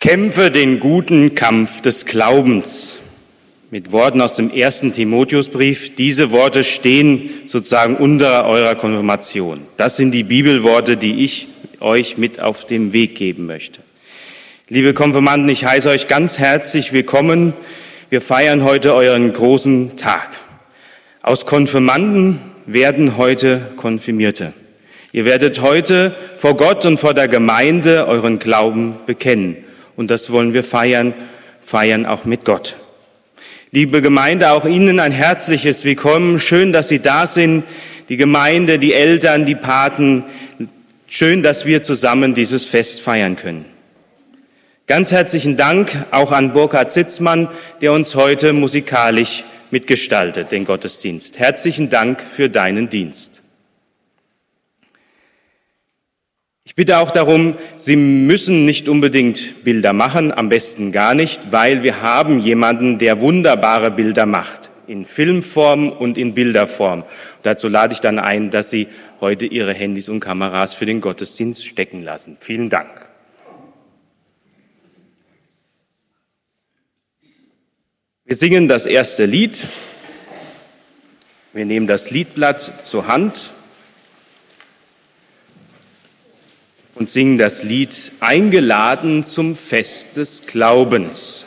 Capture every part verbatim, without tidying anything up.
Kämpfe den guten Kampf des Glaubens. Mit Worten aus dem ersten Timotheusbrief. Diese Worte stehen sozusagen unter eurer Konfirmation. Das sind die Bibelworte, die ich euch mit auf den Weg geben möchte. Liebe Konfirmanden, ich heiße euch ganz herzlich willkommen. Wir feiern heute euren großen Tag. Aus Konfirmanden werden heute Konfirmierte. Ihr werdet heute vor Gott und vor der Gemeinde euren Glauben bekennen. Und das wollen wir feiern, feiern auch mit Gott. Liebe Gemeinde, auch Ihnen ein herzliches Willkommen. Schön, dass Sie da sind. Die Gemeinde, die Eltern, die Paten. Schön, dass wir zusammen dieses Fest feiern können. Ganz herzlichen Dank auch an Burkhard Sitzmann, der uns heute musikalisch mitgestaltet, den Gottesdienst. Herzlichen Dank für deinen Dienst. Ich bitte auch darum, Sie müssen nicht unbedingt Bilder machen, am besten gar nicht, weil wir haben jemanden, der wunderbare Bilder macht, in Filmform und in Bilderform. Und dazu lade ich dann ein, dass Sie heute Ihre Handys und Kameras für den Gottesdienst stecken lassen. Vielen Dank. Wir singen das erste Lied. Wir nehmen das Liedblatt zur Hand und singen das Lied Eingeladen zum Fest des Glaubens.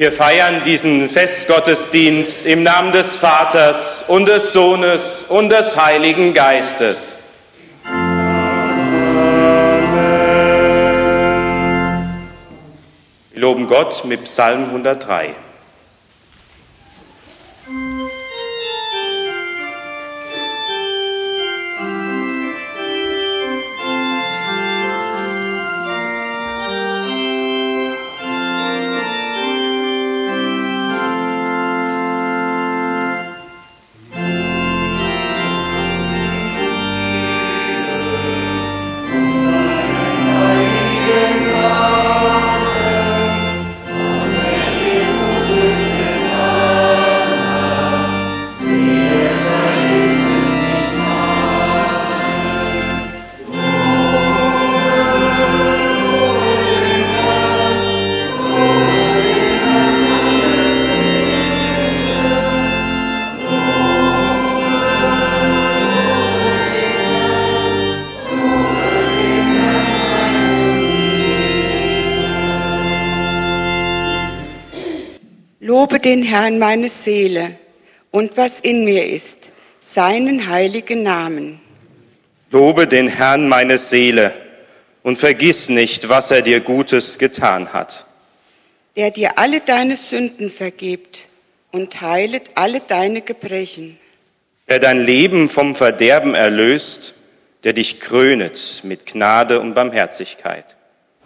Wir feiern diesen Festgottesdienst im Namen des Vaters und des Sohnes und des Heiligen Geistes. Amen. Wir loben Gott mit Psalm hundertdrei. Lobe den Herrn meine Seele und was in mir ist, seinen heiligen Namen. Lobe den Herrn meine Seele und vergiss nicht, was er dir Gutes getan hat. Der dir alle deine Sünden vergibt und heilet alle deine Gebrechen. Der dein Leben vom Verderben erlöst, der dich krönet mit Gnade und Barmherzigkeit.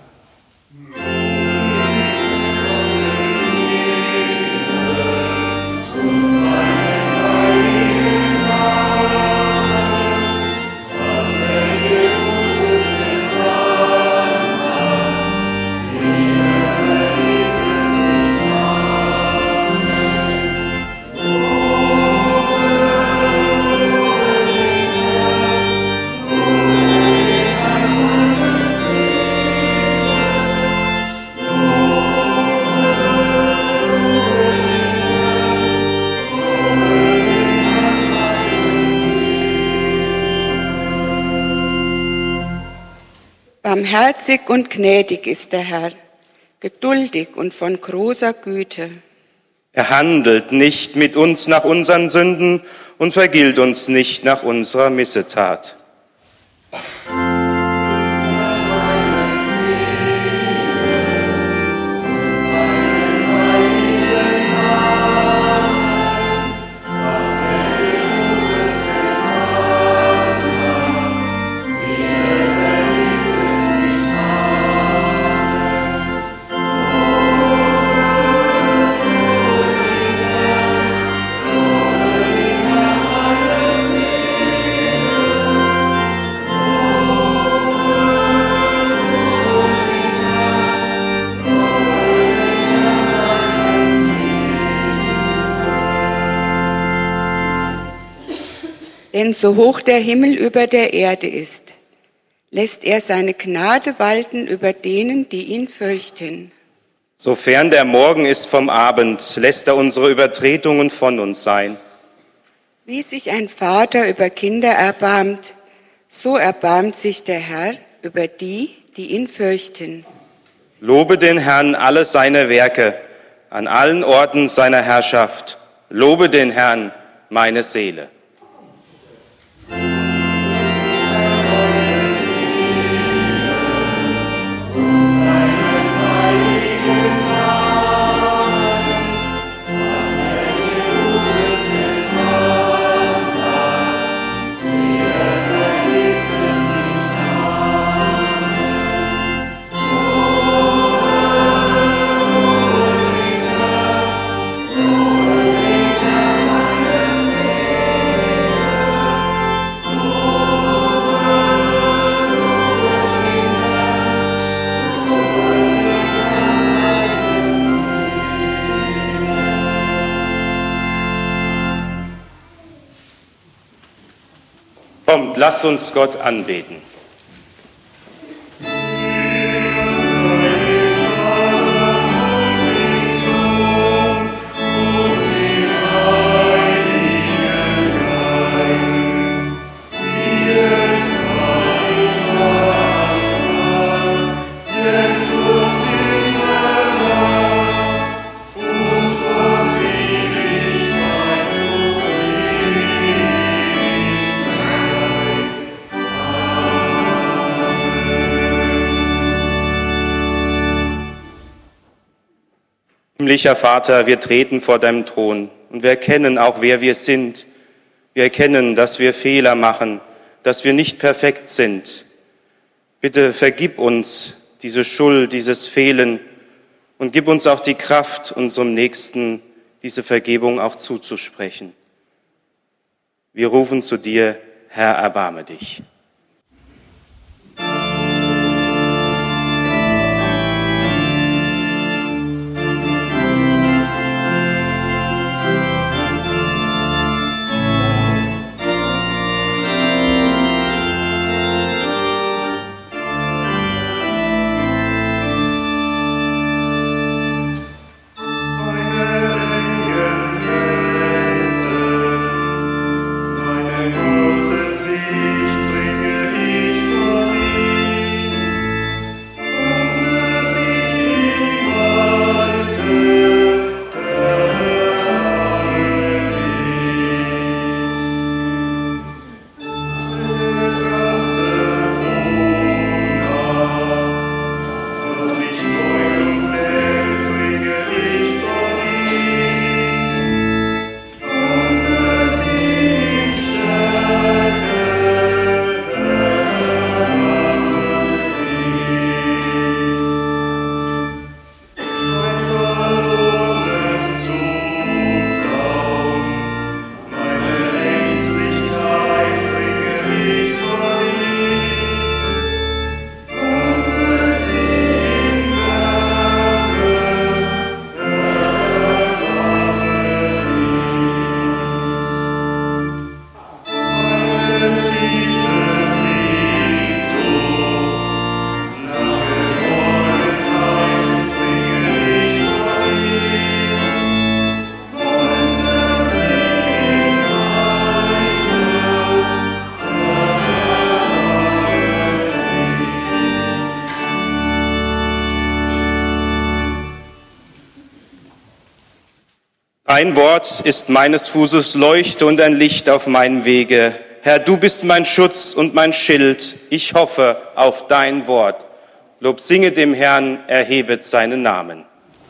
Barmherzig und gnädig ist der Herr, geduldig und von großer Güte. Er handelt nicht mit uns nach unseren Sünden und vergilt uns nicht nach unserer Missetat. Denn so hoch der Himmel über der Erde ist, lässt er seine Gnade walten über denen, die ihn fürchten. Sofern der Morgen ist vom Abend, lässt er unsere Übertretungen von uns sein. Wie sich ein Vater über Kinder erbarmt, so erbarmt sich der Herr über die, die ihn fürchten. Lobe den Herrn alle seine Werke, an allen Orten seiner Herrschaft. Lobe den Herrn, meine Seele. Kommt, lasst uns Gott anbeten. Jetzt und in der Nacht Himmlischer Vater, wir treten vor deinem Thron und wir erkennen auch, wer wir sind. Wir erkennen, dass wir Fehler machen, dass wir nicht perfekt sind. Bitte vergib uns diese Schuld, dieses Fehlen und gib uns auch die Kraft, unserem Nächsten diese Vergebung auch zuzusprechen. Wir rufen zu dir, Herr, erbarme dich. Dein Wort ist meines Fußes Leuchte und ein Licht auf meinem Wege. Herr, du bist mein Schutz und mein Schild. Ich hoffe auf dein Wort. Lob singe dem Herrn, erhebet seinen Namen.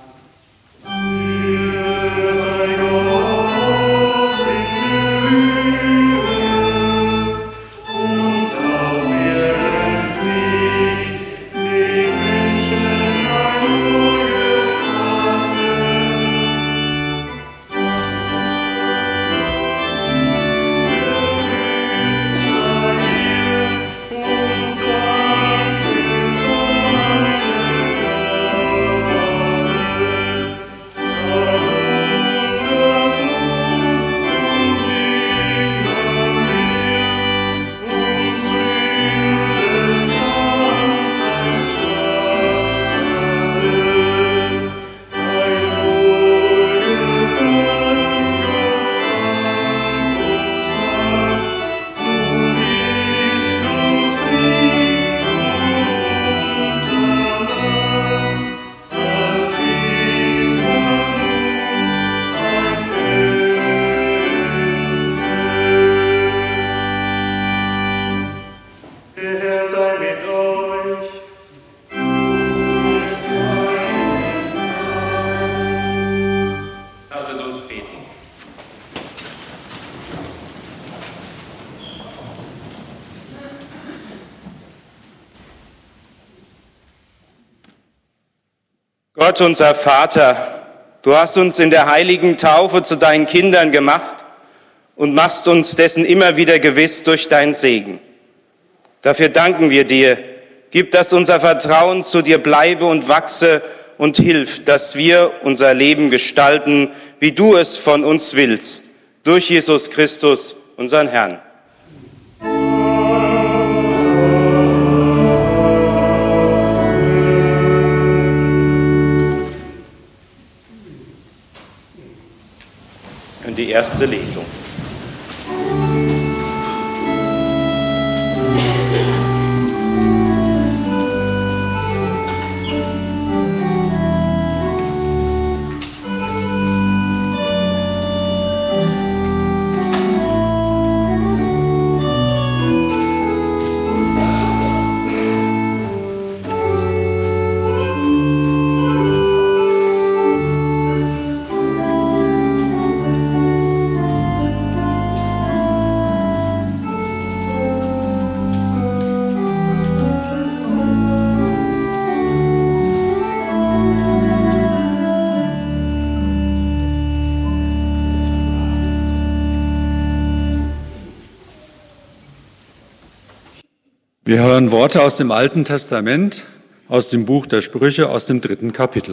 Gott, unser Vater, du hast uns in der heiligen Taufe zu deinen Kindern gemacht und machst uns dessen immer wieder gewiss durch deinen Segen. Dafür danken wir dir. Gib, dass unser Vertrauen zu dir bleibe und wachse und hilf, dass wir unser Leben gestalten, wie du es von uns willst, durch Jesus Christus, unseren Herrn. Die erste Lesung. Wir hören Worte aus dem Alten Testament, aus dem Buch der Sprüche, aus dem dritten Kapitel.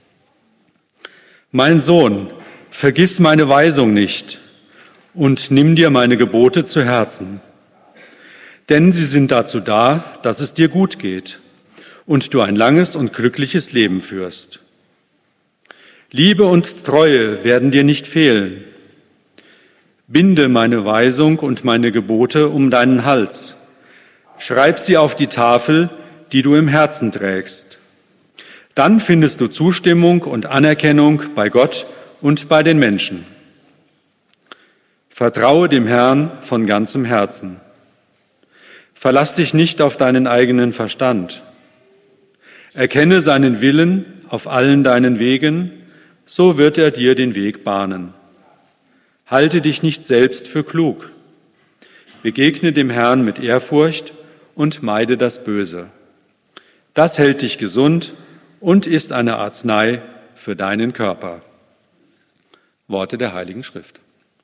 Mein Sohn, vergiss meine Weisung nicht und nimm dir meine Gebote zu Herzen. Denn sie sind dazu da, dass es dir gut geht und du ein langes und glückliches Leben führst. Liebe und Treue werden dir nicht fehlen. Binde meine Weisung und meine Gebote um deinen Hals. Schreib sie auf die Tafel, die du im Herzen trägst. Dann findest du Zustimmung und Anerkennung bei Gott und bei den Menschen. Vertraue dem Herrn von ganzem Herzen. Verlass dich nicht auf deinen eigenen Verstand. Erkenne seinen Willen auf allen deinen Wegen, so wird er dir den Weg bahnen. Halte dich nicht selbst für klug. Begegne dem Herrn mit Ehrfurcht und meide das Böse. Das hält dich gesund und ist eine Arznei für deinen Körper. Worte der Heiligen Schrift.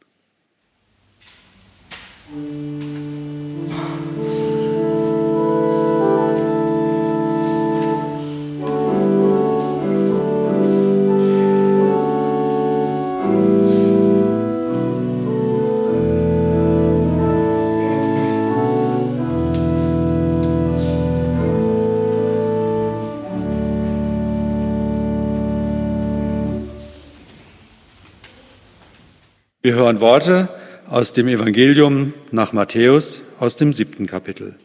Wir hören Worte aus dem Evangelium nach Matthäus aus dem siebten Kapitel.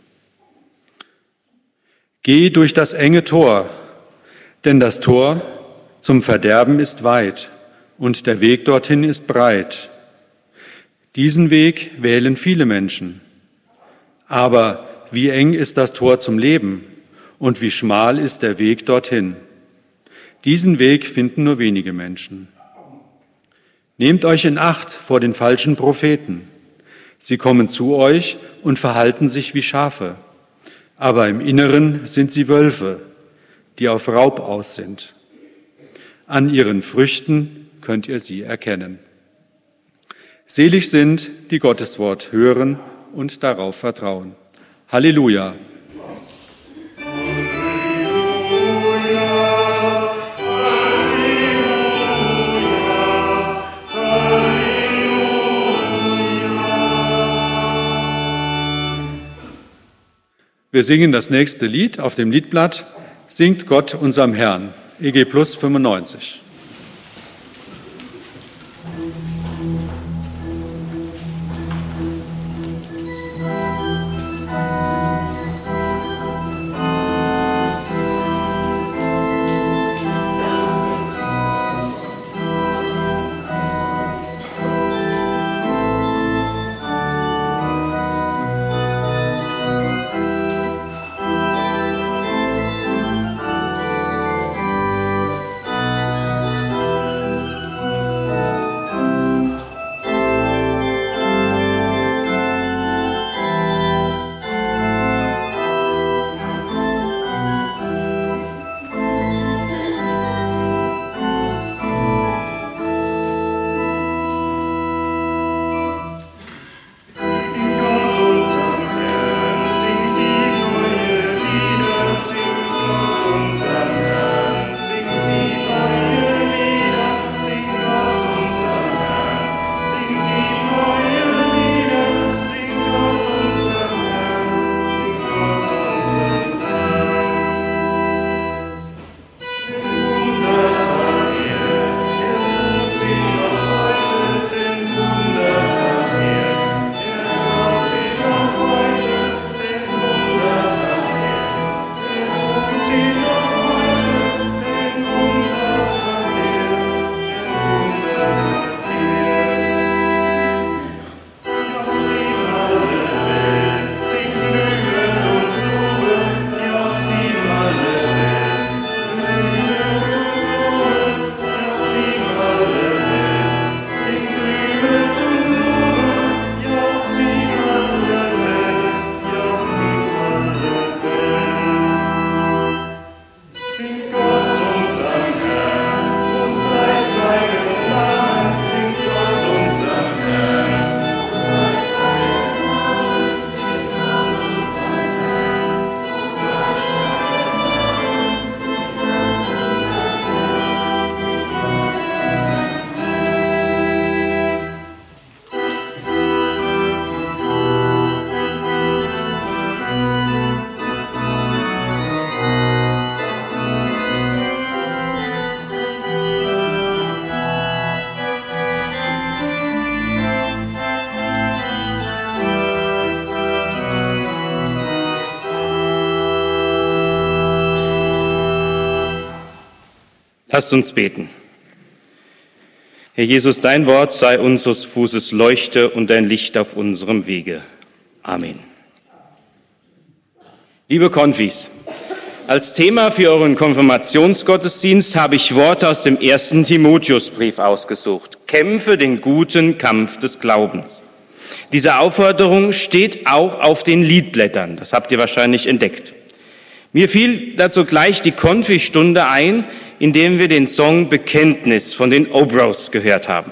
Geh durch das enge Tor, denn das Tor zum Verderben ist weit und der Weg dorthin ist breit. Diesen Weg wählen viele Menschen. Aber wie eng ist das Tor zum Leben und wie schmal ist der Weg dorthin. Diesen Weg finden nur wenige Menschen. Nehmt euch in Acht vor den falschen Propheten. Sie kommen zu euch und verhalten sich wie Schafe, aber im Inneren sind sie Wölfe, die auf Raub aus sind. An ihren Früchten könnt ihr sie erkennen. Selig sind, die Gottes Wort hören und darauf vertrauen. Halleluja! Wir singen das nächste Lied auf dem Liedblatt, Singt Gott unserem Herrn, E G Plus fünfundneunzig. Lasst uns beten. Herr Jesus, dein Wort sei unseres Fußes Leuchte und dein Licht auf unserem Wege. Amen. Liebe Konfis, als Thema für euren Konfirmationsgottesdienst habe ich Worte aus dem ersten Timotheusbrief ausgesucht. Kämpfe den guten Kampf des Glaubens. Diese Aufforderung steht auch auf den Liedblättern. Das habt ihr wahrscheinlich entdeckt. Mir fiel dazu gleich die Konfi-Stunde ein, in dem wir den Song Bekenntnis von den Obros gehört haben.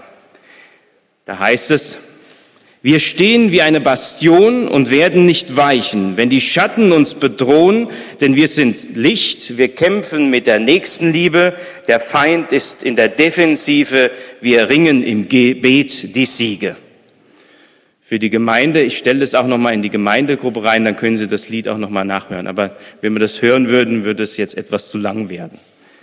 Da heißt es: Wir stehen wie eine Bastion und werden nicht weichen, wenn die Schatten uns bedrohen, denn wir sind Licht, wir kämpfen mit der Nächstenliebe, der Feind ist in der Defensive, wir ringen im Gebet die Siege. Für die Gemeinde, ich stelle das auch nochmal in die Gemeindegruppe rein, dann können Sie das Lied auch nochmal nachhören. Aber wenn wir das hören würden, würde es jetzt etwas zu lang werden.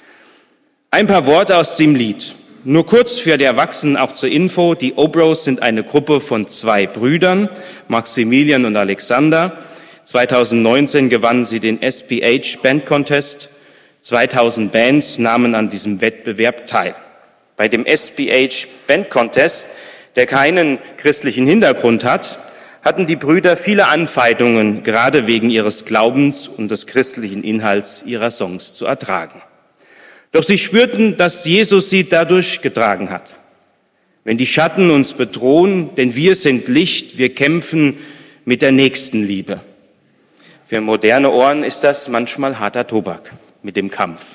Ein paar Worte aus dem Lied. Nur kurz für die Erwachsenen auch zur Info. Die Obros sind eine Gruppe von zwei Brüdern, Maximilian und Alexander. zweitausendneunzehn gewannen sie den S P H Band Contest. zweitausend Bands nahmen an diesem Wettbewerb teil. Bei dem S P H Band Contest, der keinen christlichen Hintergrund hat, hatten die Brüder viele Anfeindungen, gerade wegen ihres Glaubens und des christlichen Inhalts ihrer Songs zu ertragen. Doch sie spürten, dass Jesus sie dadurch getragen hat. Wenn die Schatten uns bedrohen, denn wir sind Licht, wir kämpfen mit der Nächstenliebe. Für moderne Ohren ist das manchmal harter Tobak mit dem Kampf.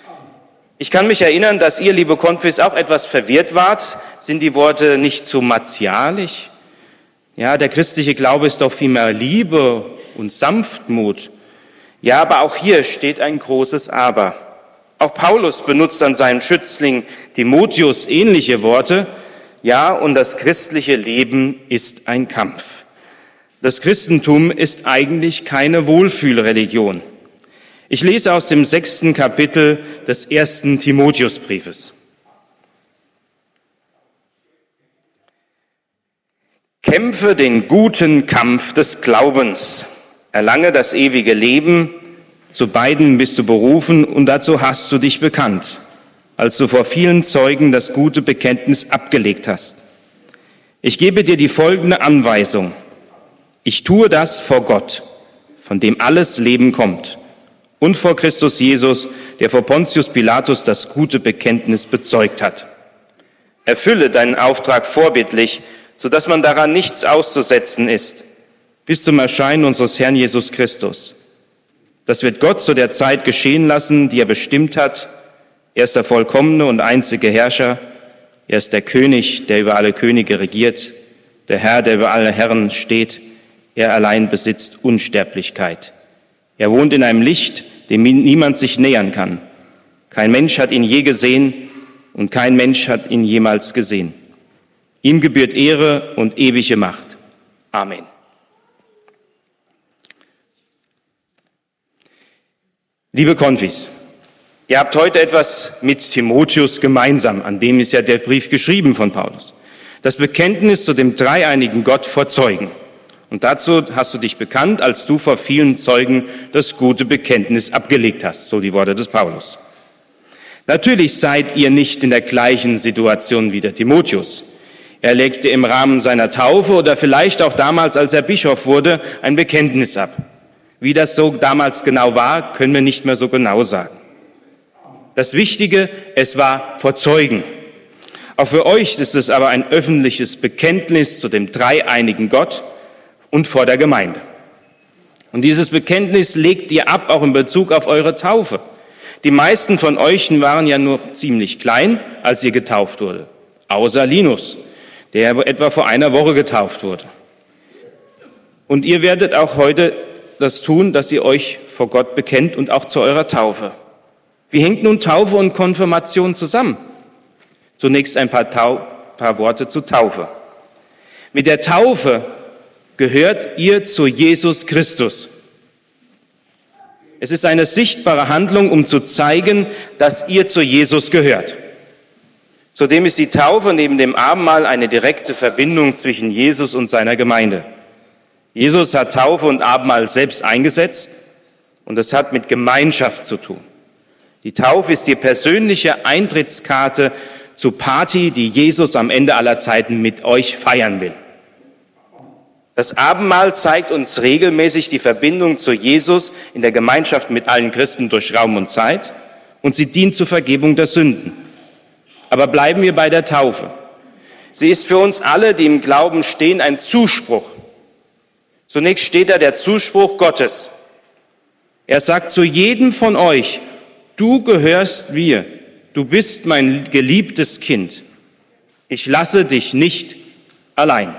Ich kann mich erinnern, dass ihr, liebe Konfis, auch etwas verwirrt wart. Sind die Worte nicht zu martialisch? Ja, der christliche Glaube ist doch vielmehr Liebe und Sanftmut. Ja, aber auch hier steht ein großes Aber. Auch Paulus benutzt an seinem Schützling Timotheus ähnliche Worte. Ja, und das christliche Leben ist ein Kampf. Das Christentum ist eigentlich keine Wohlfühlreligion. Ich lese aus dem sechsten Kapitel des ersten Timotheusbriefes. Kämpfe den guten Kampf des Glaubens, erlange das ewige Leben. Zu beiden bist du berufen und dazu hast du dich bekannt, als du vor vielen Zeugen das gute Bekenntnis abgelegt hast. Ich gebe dir die folgende Anweisung. Ich tue das vor Gott, von dem alles Leben kommt, und vor Christus Jesus, der vor Pontius Pilatus das gute Bekenntnis bezeugt hat. Erfülle deinen Auftrag vorbildlich, sodass man daran nichts auszusetzen ist, bis zum Erscheinen unseres Herrn Jesus Christus. Das wird Gott zu der Zeit geschehen lassen, die er bestimmt hat. Er ist der vollkommene und einzige Herrscher. Er ist der König, der über alle Könige regiert, der Herr, der über alle Herren steht. Er allein besitzt Unsterblichkeit. Er wohnt in einem Licht, dem niemand sich nähern kann. Kein Mensch hat ihn je gesehen und kein Mensch hat ihn jemals gesehen. Ihm gebührt Ehre und ewige Macht. Amen. Liebe Konfis, ihr habt heute etwas mit Timotheus gemeinsam, an dem ist ja der Brief geschrieben von Paulus. Das Bekenntnis zu dem dreieinigen Gott vor Zeugen. Und dazu hast du dich bekannt, als du vor vielen Zeugen das gute Bekenntnis abgelegt hast, so die Worte des Paulus. Natürlich seid ihr nicht in der gleichen Situation wie der Timotheus. Er legte im Rahmen seiner Taufe oder vielleicht auch damals, als er Bischof wurde, ein Bekenntnis ab. Wie das so damals genau war, können wir nicht mehr so genau sagen. Das Wichtige, es war vor Zeugen. Auch für euch ist es aber ein öffentliches Bekenntnis zu dem dreieinigen Gott und vor der Gemeinde. Und dieses Bekenntnis legt ihr ab, auch in Bezug auf eure Taufe. Die meisten von euch waren ja nur ziemlich klein, als ihr getauft wurde. Außer Linus, der etwa vor einer Woche getauft wurde. Und ihr werdet auch heute das tun, dass ihr euch vor Gott bekennt und auch zu eurer Taufe. Wie hängt nun Taufe und Konfirmation zusammen? Zunächst ein paar, Tau- paar Worte zur Taufe. Mit der Taufe gehört ihr zu Jesus Christus. Es ist eine sichtbare Handlung, um zu zeigen, dass ihr zu Jesus gehört. Zudem ist die Taufe neben dem Abendmahl eine direkte Verbindung zwischen Jesus und seiner Gemeinde. Jesus hat Taufe und Abendmahl selbst eingesetzt und es hat mit Gemeinschaft zu tun. Die Taufe ist die persönliche Eintrittskarte zur Party, die Jesus am Ende aller Zeiten mit euch feiern will. Das Abendmahl zeigt uns regelmäßig die Verbindung zu Jesus in der Gemeinschaft mit allen Christen durch Raum und Zeit und sie dient zur Vergebung der Sünden. Aber bleiben wir bei der Taufe. Sie ist für uns alle, die im Glauben stehen, ein Zuspruch. Zunächst steht da der Zuspruch Gottes. Er sagt zu jedem von euch, du gehörst mir, du bist mein geliebtes Kind. Ich lasse dich nicht allein.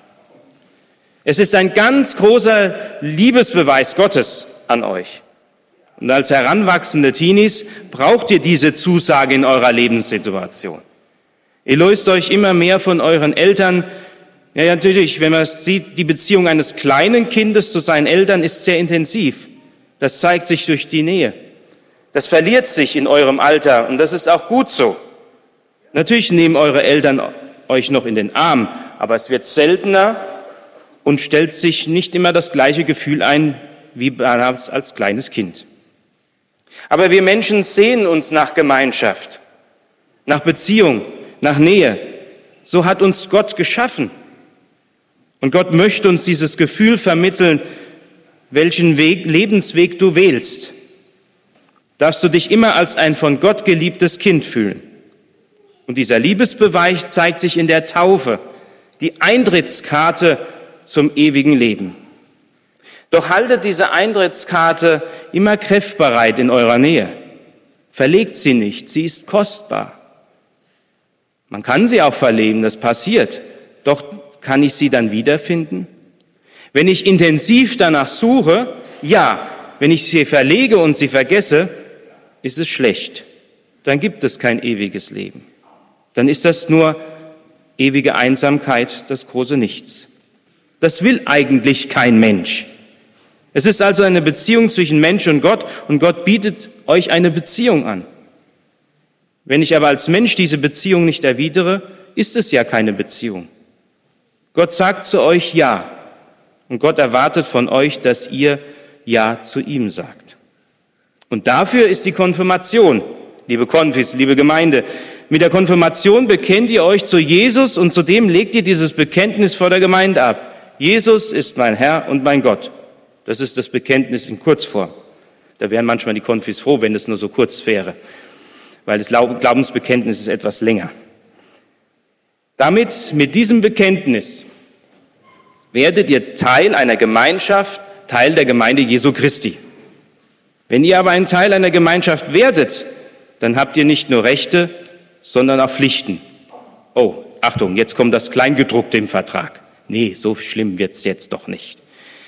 Es ist ein ganz großer Liebesbeweis Gottes an euch. Und als heranwachsende Teenies braucht ihr diese Zusage in eurer Lebenssituation. Ihr löst euch immer mehr von euren Eltern. Ja, natürlich, wenn man es sieht, die Beziehung eines kleinen Kindes zu seinen Eltern ist sehr intensiv. Das zeigt sich durch die Nähe. Das verliert sich in eurem Alter und das ist auch gut so. Natürlich nehmen eure Eltern euch noch in den Arm, aber es wird seltener und stellt sich nicht immer das gleiche Gefühl ein wie damals als kleines Kind. Aber wir Menschen sehnen uns nach Gemeinschaft, nach Beziehung, nach Nähe. So hat uns Gott geschaffen. Und Gott möchte uns dieses Gefühl vermitteln, welchen Weg, Lebensweg du wählst. Darfst du dich immer als ein von Gott geliebtes Kind fühlen. Und dieser Liebesbeweis zeigt sich in der Taufe, die Eintrittskarte zum ewigen Leben. Doch haltet diese Eintrittskarte immer griffbereit in eurer Nähe. Verlegt sie nicht, sie ist kostbar. Man kann sie auch verlegen, das passiert. Doch kann ich sie dann wiederfinden? Wenn ich intensiv danach suche, ja. Wenn ich sie verlege und sie vergesse, ist es schlecht. Dann gibt es kein ewiges Leben. Dann ist das nur ewige Einsamkeit, das große Nichts. Das will eigentlich kein Mensch. Es ist also eine Beziehung zwischen Mensch und Gott und Gott bietet euch eine Beziehung an. Wenn ich aber als Mensch diese Beziehung nicht erwidere, ist es ja keine Beziehung. Gott sagt zu euch Ja und Gott erwartet von euch, dass ihr Ja zu ihm sagt. Und dafür ist die Konfirmation, liebe Konfis, liebe Gemeinde. Mit der Konfirmation bekennt ihr euch zu Jesus und zudem legt ihr dieses Bekenntnis vor der Gemeinde ab. Jesus ist mein Herr und mein Gott. Das ist das Bekenntnis in Kurzform. Da wären manchmal die Konfis froh, wenn es nur so kurz wäre, weil das Glaubensbekenntnis ist etwas länger. Damit, mit diesem Bekenntnis, werdet ihr Teil einer Gemeinschaft, Teil der Gemeinde Jesu Christi. Wenn ihr aber ein Teil einer Gemeinschaft werdet, dann habt ihr nicht nur Rechte, sondern auch Pflichten. Oh, Achtung, jetzt kommt das Kleingedruckte im Vertrag. Nee, so schlimm wird's jetzt doch nicht.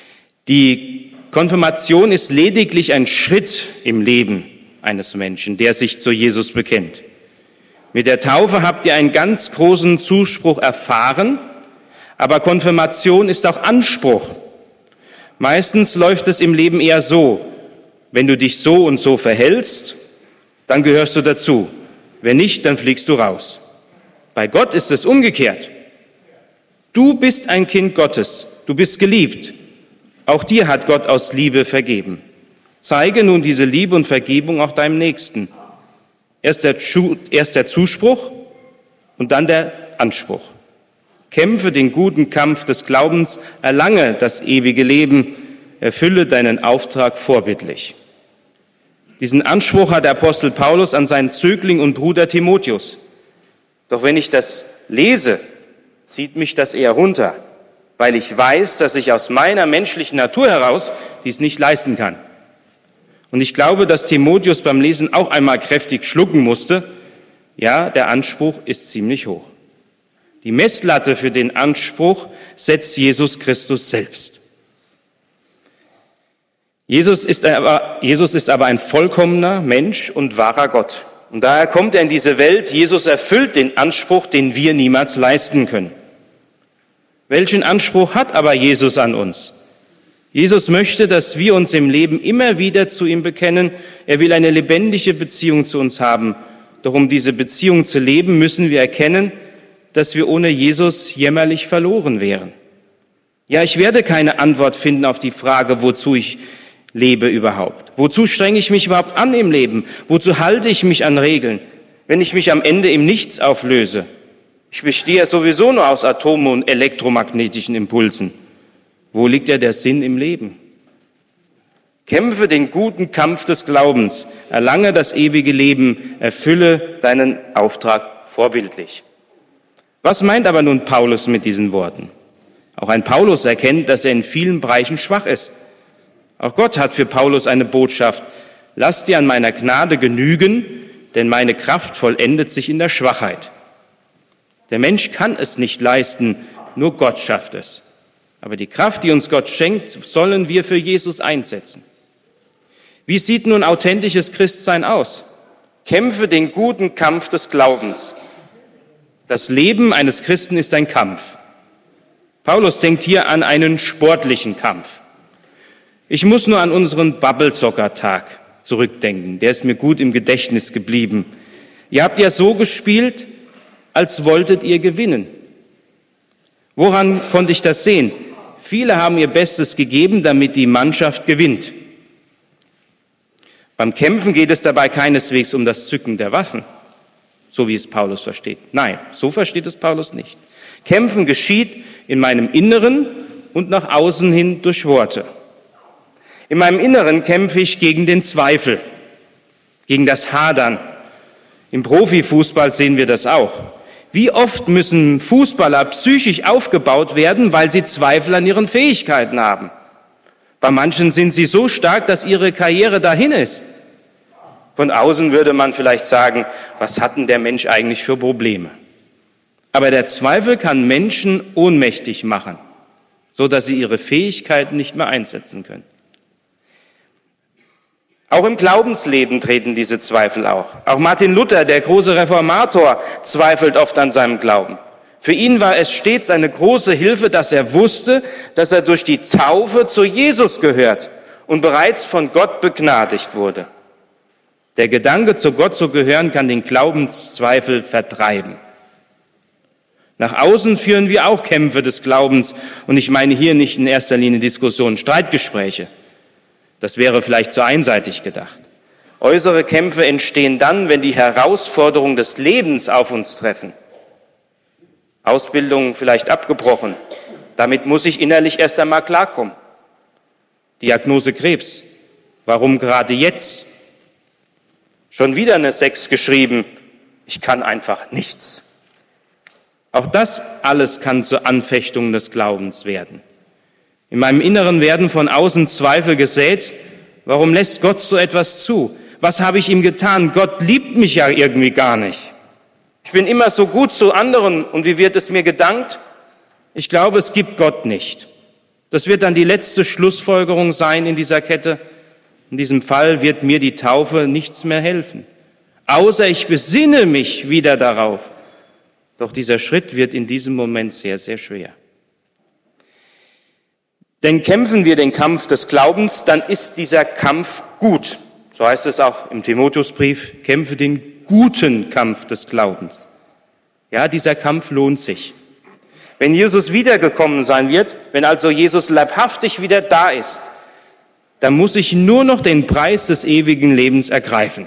Die Konfirmation ist lediglich ein Schritt im Leben eines Menschen, der sich zu Jesus bekennt. Mit der Taufe habt ihr einen ganz großen Zuspruch erfahren, aber Konfirmation ist auch Anspruch. Meistens läuft es im Leben eher so: Wenn du dich so und so verhältst, dann gehörst du dazu. Wenn nicht, dann fliegst du raus. Bei Gott ist es umgekehrt. Du bist ein Kind Gottes, du bist geliebt. Auch dir hat Gott aus Liebe vergeben. Zeige nun diese Liebe und Vergebung auch deinem Nächsten. Erst der, erst der Zuspruch und dann der Anspruch. Kämpfe den guten Kampf des Glaubens, erlange das ewige Leben, erfülle deinen Auftrag vorbildlich. Diesen Anspruch hat der Apostel Paulus an seinen Zögling und Bruder Timotheus. Doch wenn ich das lese, zieht mich das eher runter, weil ich weiß, dass ich aus meiner menschlichen Natur heraus dies nicht leisten kann. Und ich glaube, dass Timotheus beim Lesen auch einmal kräftig schlucken musste. Ja, der Anspruch ist ziemlich hoch. Die Messlatte für den Anspruch setzt Jesus Christus selbst. Jesus ist aber, Jesus ist aber ein vollkommener Mensch und wahrer Gott. Und daher kommt er in diese Welt. Jesus erfüllt den Anspruch, den wir niemals leisten können. Welchen Anspruch hat aber Jesus an uns? Jesus möchte, dass wir uns im Leben immer wieder zu ihm bekennen. Er will eine lebendige Beziehung zu uns haben. Doch um diese Beziehung zu leben, müssen wir erkennen, dass wir ohne Jesus jämmerlich verloren wären. Ja, ich werde keine Antwort finden auf die Frage, wozu ich lebe überhaupt? Wozu strenge ich mich überhaupt an im Leben? Wozu halte ich mich an Regeln, wenn ich mich am Ende im Nichts auflöse? Ich bestehe ja sowieso nur aus Atomen und elektromagnetischen Impulsen. Wo liegt ja der Sinn im Leben? Kämpfe den guten Kampf des Glaubens, erlange das ewige Leben, erfülle deinen Auftrag vorbildlich. Was meint aber nun Paulus mit diesen Worten? Auch ein Paulus erkennt, dass er in vielen Bereichen schwach ist. Auch Gott hat für Paulus eine Botschaft: Lass dir an meiner Gnade genügen, denn meine Kraft vollendet sich in der Schwachheit. Der Mensch kann es nicht leisten, nur Gott schafft es. Aber die Kraft, die uns Gott schenkt, sollen wir für Jesus einsetzen. Wie sieht nun authentisches Christsein aus? Kämpfe den guten Kampf des Glaubens. Das Leben eines Christen ist ein Kampf. Paulus denkt hier an einen sportlichen Kampf. Ich muss nur an unseren Bubble-Soccer-Tag zurückdenken. Der ist mir gut im Gedächtnis geblieben. Ihr habt ja so gespielt, als wolltet ihr gewinnen. Woran konnte ich das sehen? Viele haben ihr Bestes gegeben, damit die Mannschaft gewinnt. Beim Kämpfen geht es dabei keineswegs um das Zücken der Waffen, so wie es Paulus versteht. Nein, so versteht es Paulus nicht. Kämpfen geschieht in meinem Inneren und nach außen hin durch Worte. In meinem Inneren kämpfe ich gegen den Zweifel, gegen das Hadern. Im Profifußball sehen wir das auch. Wie oft müssen Fußballer psychisch aufgebaut werden, weil sie Zweifel an ihren Fähigkeiten haben? Bei manchen sind sie so stark, dass ihre Karriere dahin ist. Von außen würde man vielleicht sagen, was hat denn der Mensch eigentlich für Probleme? Aber der Zweifel kann Menschen ohnmächtig machen, so dass sie ihre Fähigkeiten nicht mehr einsetzen können. Auch im Glaubensleben treten diese Zweifel auch. Auch Martin Luther, der große Reformator, zweifelt oft an seinem Glauben. Für ihn war es stets eine große Hilfe, dass er wusste, dass er durch die Taufe zu Jesus gehört und bereits von Gott begnadigt wurde. Der Gedanke, zu Gott zu gehören, kann den Glaubenszweifel vertreiben. Nach außen führen wir auch Kämpfe des Glaubens, und ich meine hier nicht in erster Linie Diskussionen, Streitgespräche. Das wäre vielleicht zu einseitig gedacht. Äußere Kämpfe entstehen dann, wenn die Herausforderungen des Lebens auf uns treffen. Ausbildung vielleicht abgebrochen. Damit muss ich innerlich erst einmal klarkommen. Diagnose Krebs. Warum gerade jetzt? Schon wieder eine Sechs geschrieben. Ich kann einfach nichts. Auch das alles kann zur Anfechtung des Glaubens werden. In meinem Inneren werden von außen Zweifel gesät. Warum lässt Gott so etwas zu? Was habe ich ihm getan? Gott liebt mich ja irgendwie gar nicht. Ich bin immer so gut zu anderen, und wie wird es mir gedankt? Ich glaube, es gibt Gott nicht. Das wird dann die letzte Schlussfolgerung sein in dieser Kette. In diesem Fall wird mir die Taufe nichts mehr helfen, außer ich besinne mich wieder darauf. Doch dieser Schritt wird in diesem Moment sehr, sehr schwer. Denn kämpfen wir den Kampf des Glaubens, dann ist dieser Kampf gut. So heißt es auch im Timotheusbrief, kämpfe den guten Kampf des Glaubens. Ja, dieser Kampf lohnt sich. Wenn Jesus wiedergekommen sein wird, wenn also Jesus leibhaftig wieder da ist, dann muss ich nur noch den Preis des ewigen Lebens ergreifen.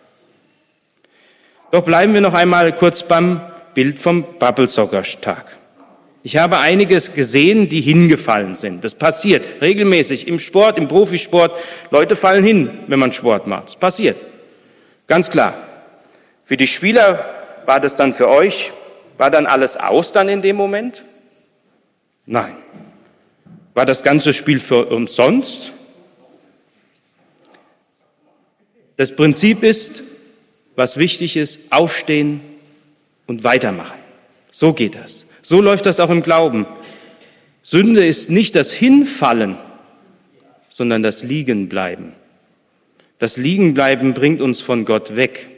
Doch bleiben wir noch einmal kurz beim Bild vom Bubble-Soccer-Tag. Ich habe einiges gesehen, die hingefallen sind. Das passiert regelmäßig im Sport, im Profisport. Leute fallen hin, wenn man Sport macht. Das passiert. Ganz klar. Für die Spieler war das dann für euch, war dann alles aus dann in dem Moment? Nein. War das ganze Spiel für umsonst? Das Prinzip ist, was wichtig ist, aufstehen und weitermachen. So geht das. So läuft das auch im Glauben. Sünde ist nicht das Hinfallen, sondern das Liegenbleiben. Das Liegenbleiben bringt uns von Gott weg.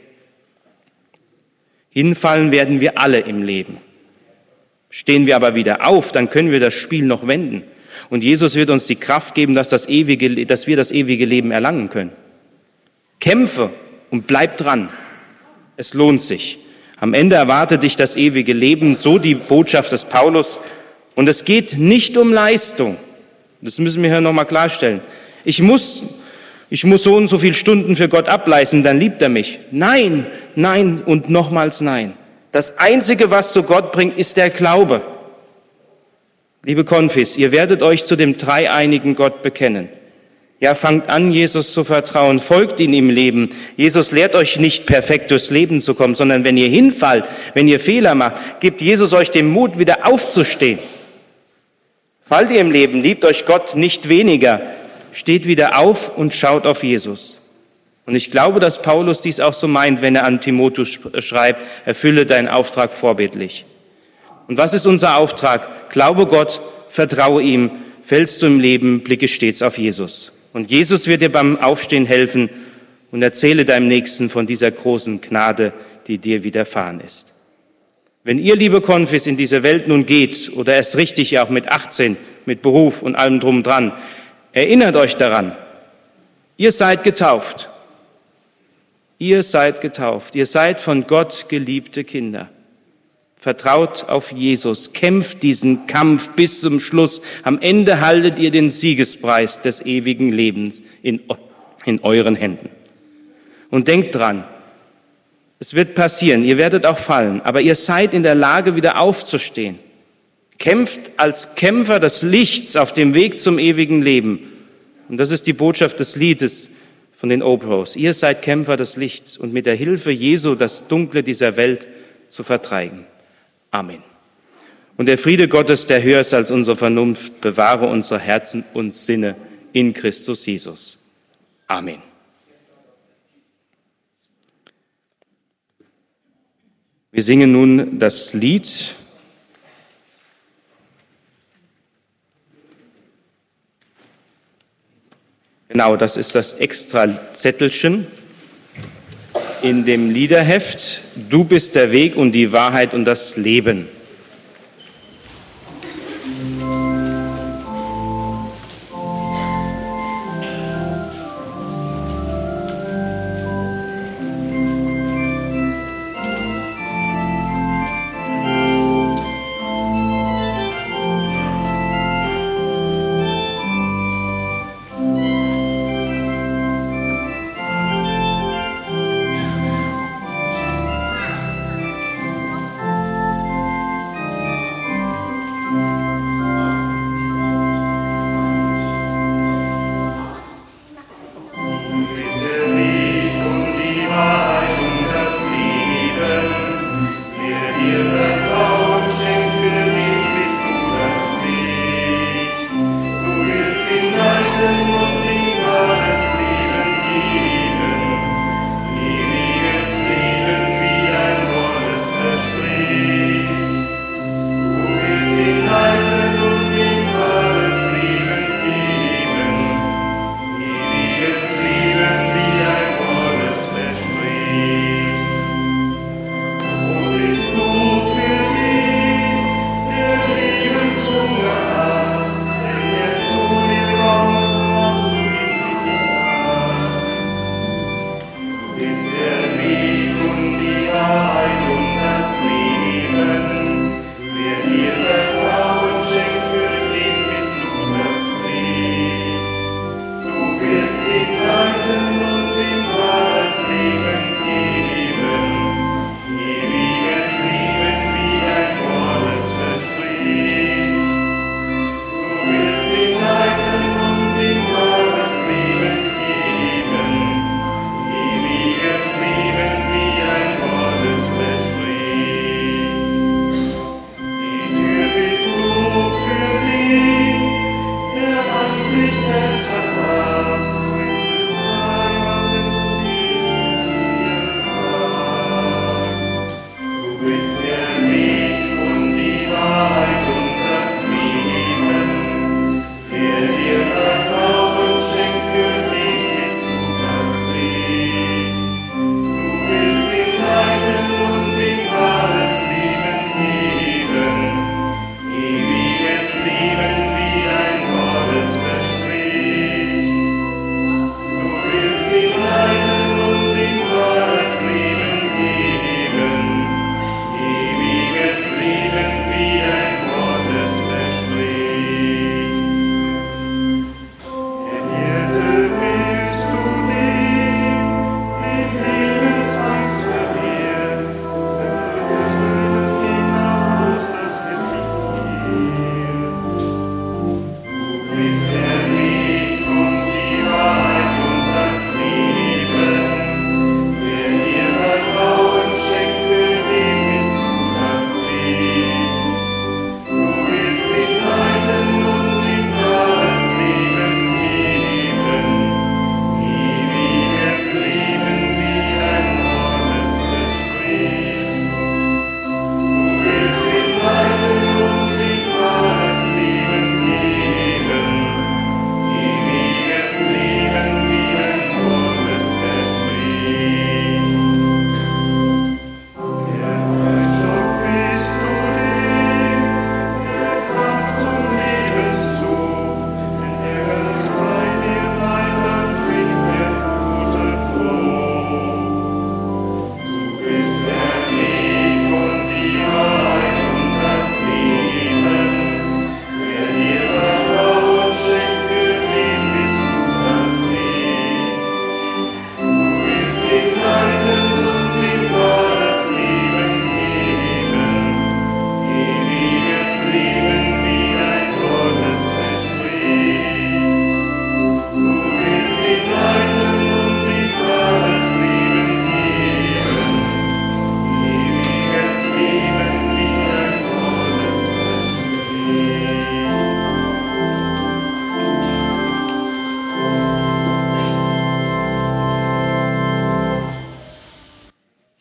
Hinfallen werden wir alle im Leben. Stehen wir aber wieder auf, dann können wir das Spiel noch wenden. Und Jesus wird uns die Kraft geben, dass, das ewige, dass wir das ewige Leben erlangen können. Kämpfe und bleib dran. Es lohnt sich. Am Ende erwartet dich das ewige Leben, so die Botschaft des Paulus. Und es geht nicht um Leistung. Das müssen wir hier nochmal klarstellen. Ich muss Ich muss so und so viele Stunden für Gott ableisten, dann liebt er mich. Nein, nein und nochmals nein. Das Einzige, was zu Gott bringt, ist der Glaube. Liebe Konfis, ihr werdet euch zu dem dreieinigen Gott bekennen. Ja, fangt an, Jesus zu vertrauen, folgt ihm im Leben. Jesus lehrt euch nicht, perfekt durchs Leben zu kommen, sondern wenn ihr hinfallt, wenn ihr Fehler macht, gibt Jesus euch den Mut, wieder aufzustehen. Fallt ihr im Leben, liebt euch Gott nicht weniger, steht wieder auf und schaut auf Jesus. Und ich glaube, dass Paulus dies auch so meint, wenn er an Timotheus schreibt, erfülle deinen Auftrag vorbildlich. Und was ist unser Auftrag? Glaube Gott, vertraue ihm, fällst du im Leben, blicke stets auf Jesus. Und Jesus wird dir beim Aufstehen helfen und erzähle deinem Nächsten von dieser großen Gnade, die dir widerfahren ist. Wenn ihr, liebe Konfis, in diese Welt nun geht, oder erst richtig ja auch mit achtzehn, mit Beruf und allem drum dran, erinnert euch daran, ihr seid getauft. Ihr seid getauft. Ihr seid von Gott geliebte Kinder. Vertraut auf Jesus, kämpft diesen Kampf bis zum Schluss. Am Ende haltet ihr den Siegespreis des ewigen Lebens in, in euren Händen. Und denkt dran, es wird passieren, ihr werdet auch fallen, aber ihr seid in der Lage, wieder aufzustehen. Kämpft als Kämpfer des Lichts auf dem Weg zum ewigen Leben. Und das ist die Botschaft des Liedes von den Opros. Ihr seid Kämpfer des Lichts und mit der Hilfe Jesu das Dunkle dieser Welt zu vertreiben. Amen. Und der Friede Gottes, der höher ist als unsere Vernunft, bewahre unsere Herzen und Sinne in Christus Jesus. Amen. Wir singen nun das Lied Genau, das ist das extra Zettelchen in dem Liederheft. Du bist der Weg und die Wahrheit und das Leben.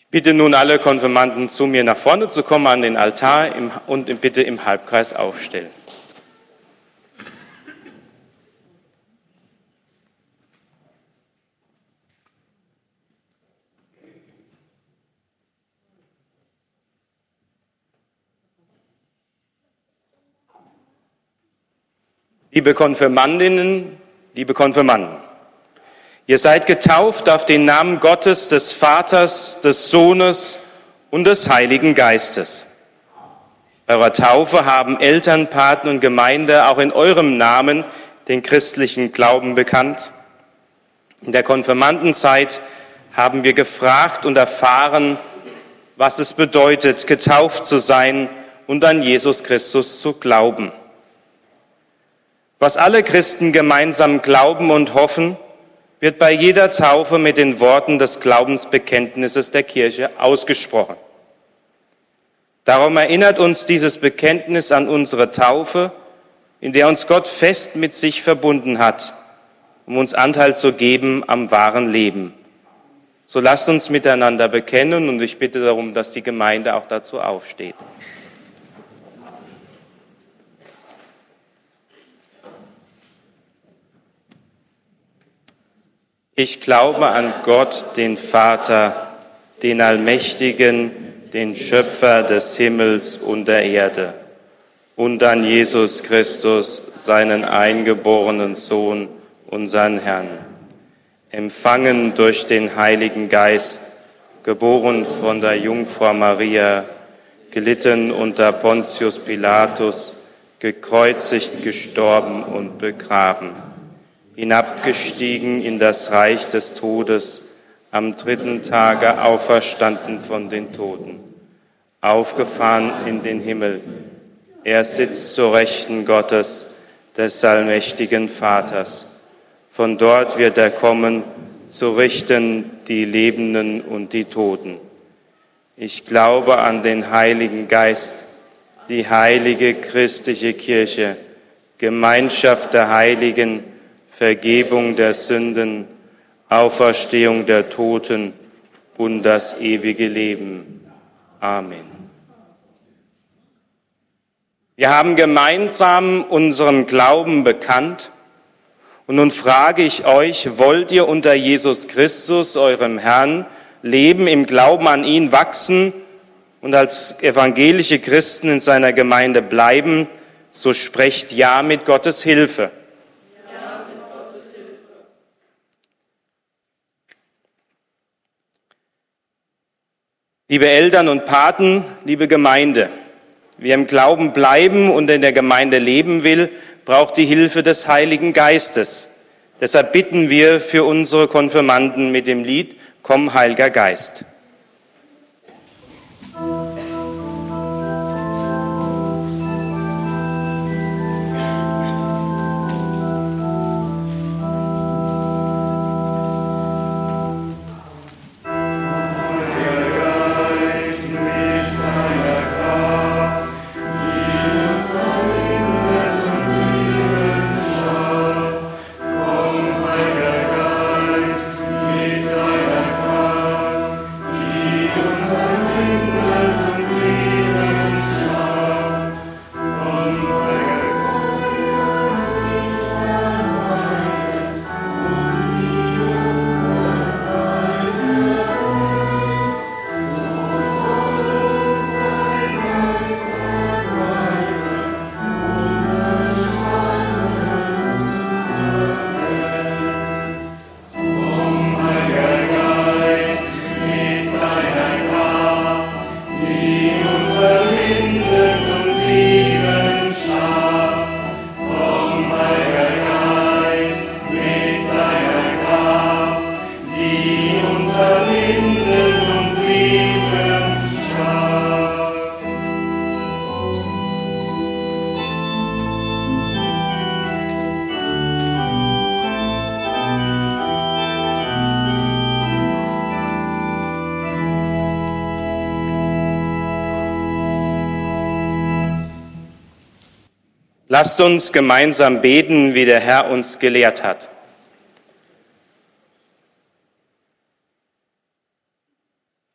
Bitte nun alle Konfirmanden zu mir nach vorne zu kommen an den Altar und bitte im Halbkreis aufstellen. Liebe Konfirmandinnen, liebe Konfirmanden, ihr seid getauft auf den Namen Gottes, des Vaters, des Sohnes und des Heiligen Geistes. Bei eurer Taufe haben Eltern, Paten und Gemeinde auch in eurem Namen den christlichen Glauben bekannt. In der Konfirmandenzeit haben wir gefragt und erfahren, was es bedeutet, getauft zu sein und an Jesus Christus zu glauben. Was alle Christen gemeinsam glauben und hoffen, wird bei jeder Taufe mit den Worten des Glaubensbekenntnisses der Kirche ausgesprochen. Darum erinnert uns dieses Bekenntnis an unsere Taufe, in der uns Gott fest mit sich verbunden hat, um uns Anteil zu geben am wahren Leben. So lasst uns miteinander bekennen und ich bitte darum, dass die Gemeinde auch dazu aufsteht. Ich glaube an Gott, den Vater, den Allmächtigen, den Schöpfer des Himmels und der Erde, und an Jesus Christus, seinen eingeborenen Sohn, unseren Herrn, empfangen durch den Heiligen Geist, geboren von der Jungfrau Maria, gelitten unter Pontius Pilatus, gekreuzigt, gestorben und begraben, hinabgestiegen in das Reich des Todes, am dritten Tage auferstanden von den Toten, aufgefahren in den Himmel. Er sitzt zur Rechten Gottes, des allmächtigen Vaters. Von dort wird er kommen, zu richten die Lebenden und die Toten. Ich glaube an den Heiligen Geist, die heilige christliche Kirche, Gemeinschaft der Heiligen, Vergebung der Sünden, Auferstehung der Toten und das ewige Leben. Amen. Wir haben gemeinsam unseren Glauben bekannt und nun frage ich euch, wollt ihr unter Jesus Christus, eurem Herrn, leben, im Glauben an ihn wachsen und als evangelische Christen in seiner Gemeinde bleiben? So sprecht ja mit Gottes Hilfe. Liebe Eltern und Paten, liebe Gemeinde, wer im Glauben bleiben und in der Gemeinde leben will, braucht die Hilfe des Heiligen Geistes. Deshalb bitten wir für unsere Konfirmanden mit dem Lied Komm, Heiliger Geist. Lasst uns gemeinsam beten, wie der Herr uns gelehrt hat.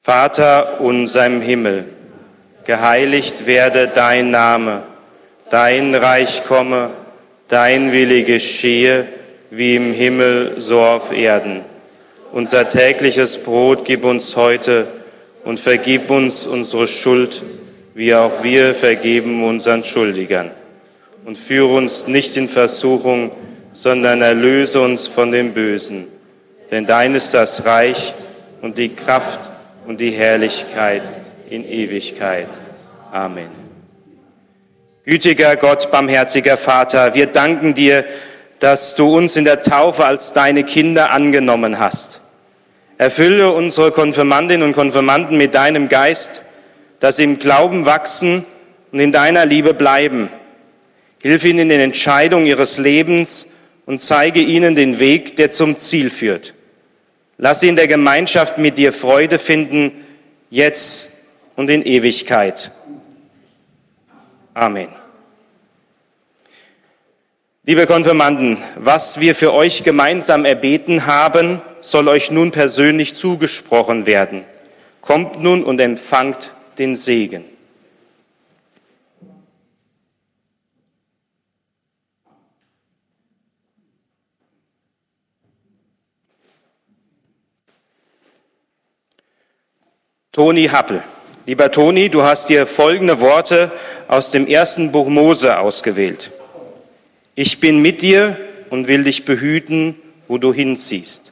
Vater unser im Himmel, geheiligt werde dein Name, dein Reich komme, dein Wille geschehe, wie im Himmel, so auf Erden. Unser tägliches Brot gib uns heute und vergib uns unsere Schuld, wie auch wir vergeben unseren Schuldigern. Und führe uns nicht in Versuchung, sondern erlöse uns von dem Bösen. Denn dein ist das Reich und die Kraft und die Herrlichkeit in Ewigkeit. Amen. Gütiger Gott, barmherziger Vater, wir danken dir, dass du uns in der Taufe als deine Kinder angenommen hast. Erfülle unsere Konfirmandinnen und Konfirmanden mit deinem Geist, dass sie im Glauben wachsen und in deiner Liebe bleiben. Hilf ihnen in den Entscheidungen ihres Lebens und zeige ihnen den Weg, der zum Ziel führt. Lass sie in der Gemeinschaft mit dir Freude finden, jetzt und in Ewigkeit. Amen. Liebe Konfirmanden, was wir für euch gemeinsam erbeten haben, soll euch nun persönlich zugesprochen werden. Kommt nun und empfangt den Segen. Toni Happel. Lieber Toni, du hast dir folgende Worte aus dem ersten Buch Mose ausgewählt. Ich bin mit dir und will dich behüten, wo du hinziehst.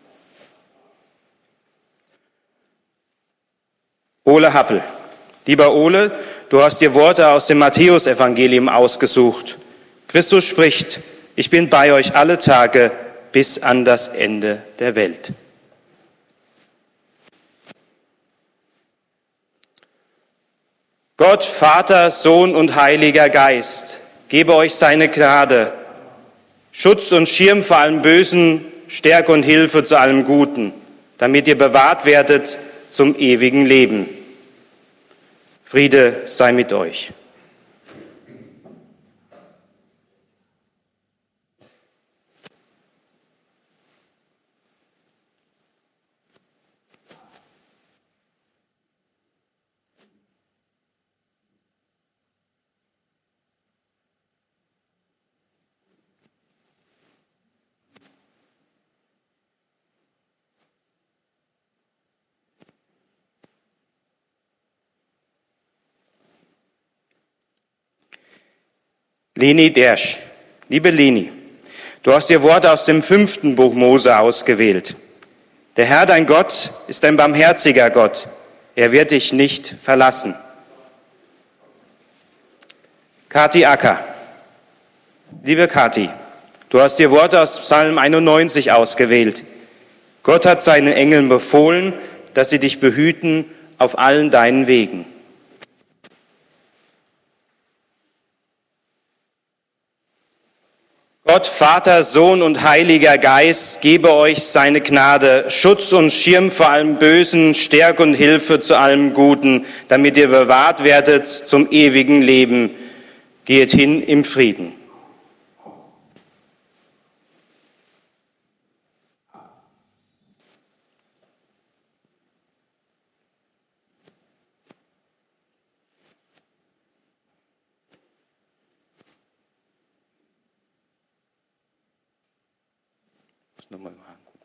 Ole Happel. Lieber Ole, du hast dir Worte aus dem Matthäusevangelium ausgesucht. Christus spricht, ich bin bei euch alle Tage bis an das Ende der Welt. Gott, Vater, Sohn und Heiliger Geist, gebe euch seine Gnade, Schutz und Schirm vor allem Bösen, Stärke und Hilfe zu allem Guten, damit ihr bewahrt werdet zum ewigen Leben. Friede sei mit euch. Leni Dersch. Liebe Leni, du hast dir Worte aus dem fünften Buch Mose ausgewählt. Der Herr, dein Gott, ist ein barmherziger Gott. Er wird dich nicht verlassen. Kathi Acker. Liebe Kathi, du hast dir Worte aus Psalm einundneunzig ausgewählt. Gott hat seinen Engeln befohlen, dass sie dich behüten auf allen deinen Wegen. Gott, Vater, Sohn und Heiliger Geist, gebe euch seine Gnade, Schutz und Schirm vor allem Bösen, Stärke und Hilfe zu allem Guten, damit ihr bewahrt werdet zum ewigen Leben. Geht hin im Frieden. Nochmal angucken.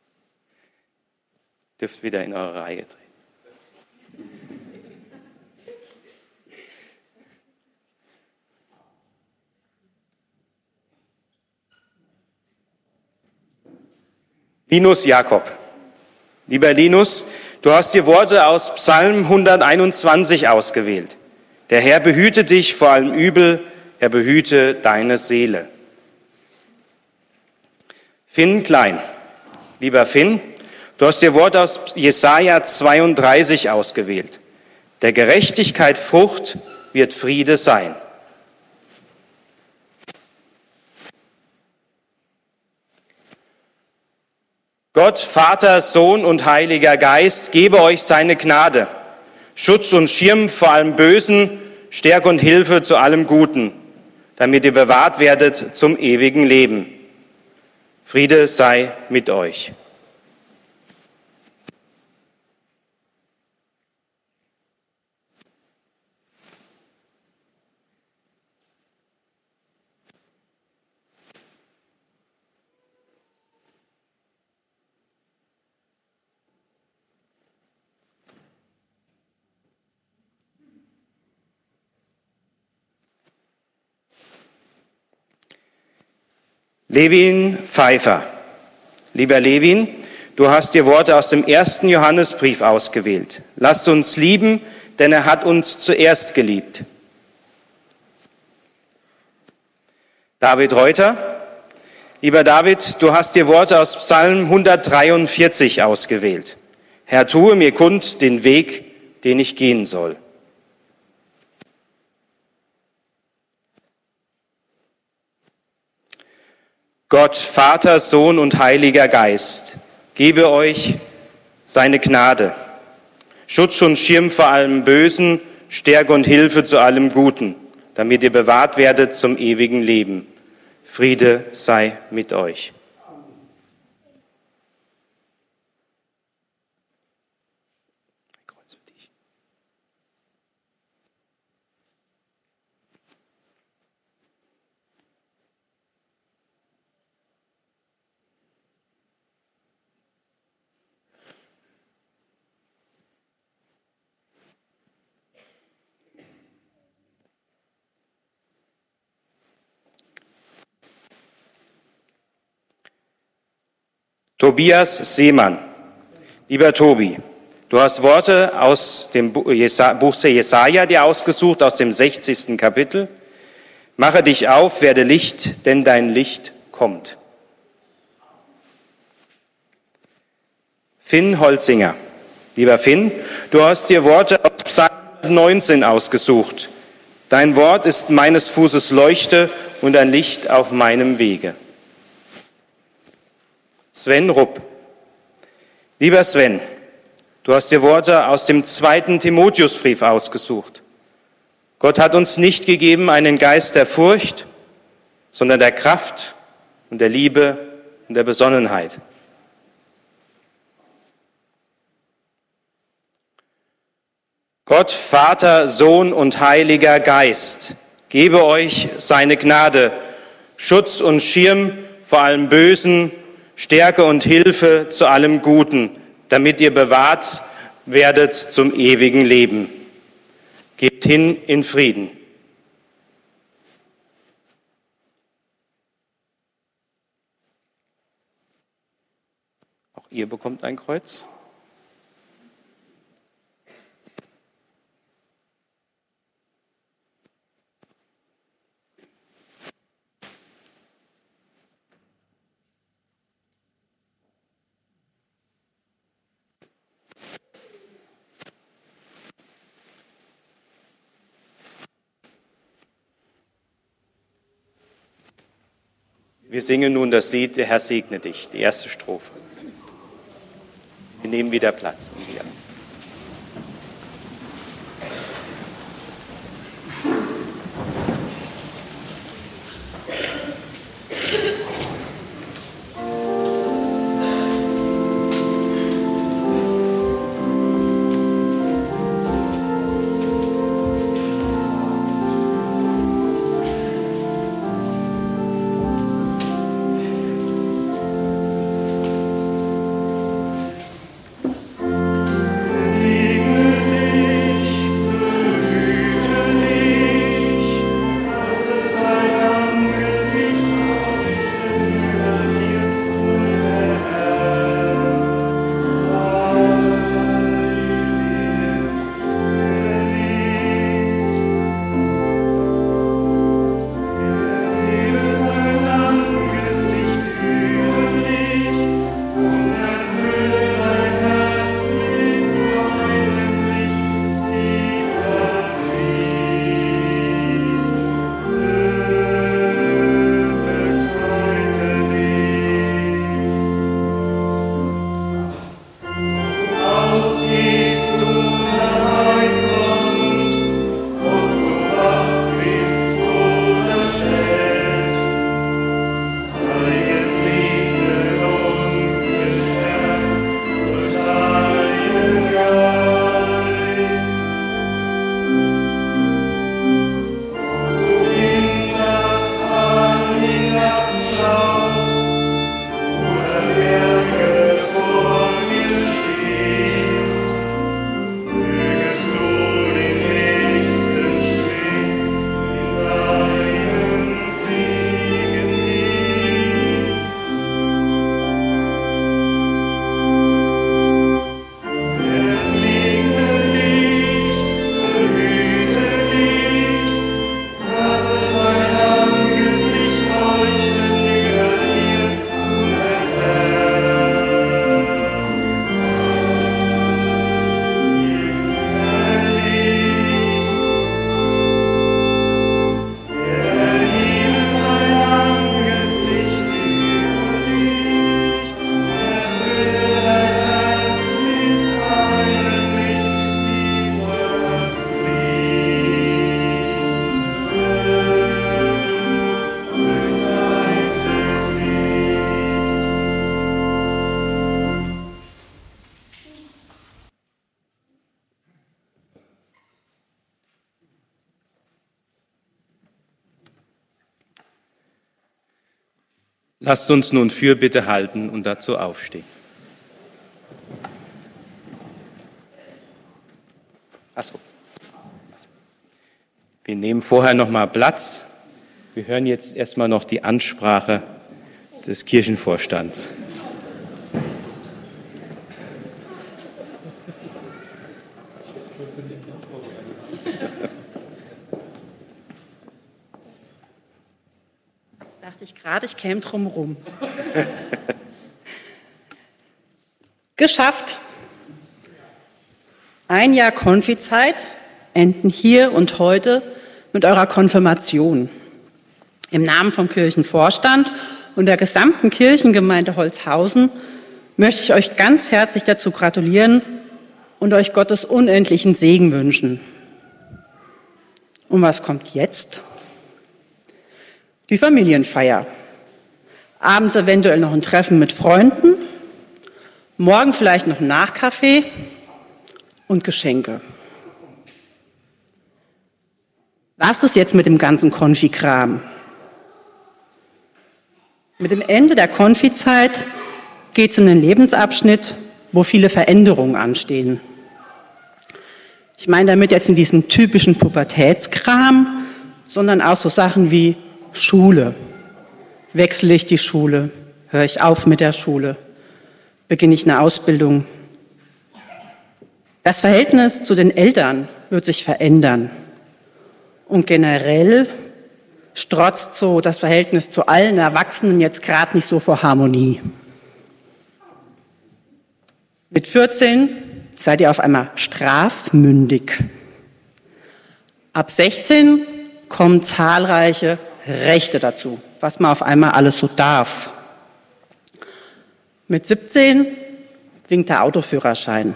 Dürft wieder in eure Reihe drehen. Linus Jakob. Lieber Linus, du hast dir Worte aus Psalm hunderteinundzwanzig ausgewählt. Der Herr behüte dich vor allem Übel, er behüte deine Seele. Finn Klein. Lieber Finn, du hast dir Wort aus Jesaja zweiunddreißig ausgewählt. Der Gerechtigkeit Frucht wird Friede sein. Gott, Vater, Sohn und Heiliger Geist, gebe euch seine Gnade, Schutz und Schirm vor allem Bösen, Stärke und Hilfe zu allem Guten, damit ihr bewahrt werdet zum ewigen Leben. Friede sei mit euch. Levin Pfeiffer. Lieber Levin, du hast dir Worte aus dem ersten Johannesbrief ausgewählt. Lass uns lieben, denn er hat uns zuerst geliebt. David Reuter. Lieber David, du hast dir Worte aus Psalm hundertdreiundvierzig ausgewählt. Herr, tue mir kund den Weg, den ich gehen soll. Gott, Vater, Sohn und Heiliger Geist, gebe euch seine Gnade, Schutz und Schirm vor allem Bösen, Stärke und Hilfe zu allem Guten, damit ihr bewahrt werdet zum ewigen Leben. Friede sei mit euch. Tobias Seemann. Lieber Tobi, du hast Worte aus dem Buch Jesaja dir ausgesucht, aus dem sechzigsten Kapitel. Mache dich auf, werde Licht, denn dein Licht kommt. Finn Holzinger. Lieber Finn, du hast dir Worte aus Psalm neunzehn ausgesucht. Dein Wort ist meines Fußes Leuchte und ein Licht auf meinem Wege. Sven Rupp. Lieber Sven, du hast dir Worte aus dem zweiten Timotheusbrief ausgesucht. Gott hat uns nicht gegeben einen Geist der Furcht, sondern der Kraft und der Liebe und der Besonnenheit. Gott, Vater, Sohn und Heiliger Geist, gebe euch seine Gnade, Schutz und Schirm vor allem Bösen, Stärke und Hilfe zu allem Guten, damit ihr bewahrt werdet zum ewigen Leben. Geht hin in Frieden. Auch ihr bekommt ein Kreuz. Wir singen nun das Lied, der Herr segne dich, die erste Strophe. Wir nehmen wieder Platz. Thank Lasst uns nun Fürbitte halten und dazu aufstehen. Ach so. Wir nehmen vorher noch mal Platz. Wir hören jetzt erstmal noch die Ansprache des Kirchenvorstands. Jetzt dachte ich gerade, ich käme drum rum. Geschafft. Ein Jahr Konfizeit enden hier und heute mit eurer Konfirmation. Im Namen vom Kirchenvorstand und der gesamten Kirchengemeinde Holzhausen möchte ich euch ganz herzlich dazu gratulieren und euch Gottes unendlichen Segen wünschen. Und was kommt jetzt? Die Familienfeier. Abends eventuell noch ein Treffen mit Freunden, morgen vielleicht noch ein Nachkaffee und Geschenke. Was ist jetzt mit dem ganzen Konfikram? Mit dem Ende der Konfizeit geht es in einen Lebensabschnitt, wo viele Veränderungen anstehen. Ich meine damit jetzt in diesen typischen Pubertätskram, sondern auch so Sachen wie Schule. Wechsle ich die Schule? Höre ich auf mit der Schule? Beginne ich eine Ausbildung? Das Verhältnis zu den Eltern wird sich verändern. Und generell strotzt so das Verhältnis zu allen Erwachsenen jetzt gerade nicht so vor Harmonie. Mit vierzehn seid ihr auf einmal strafmündig. Ab sechzehn kommen zahlreiche Rechte dazu, was man auf einmal alles so darf. Mit siebzehn winkt der Autoführerschein.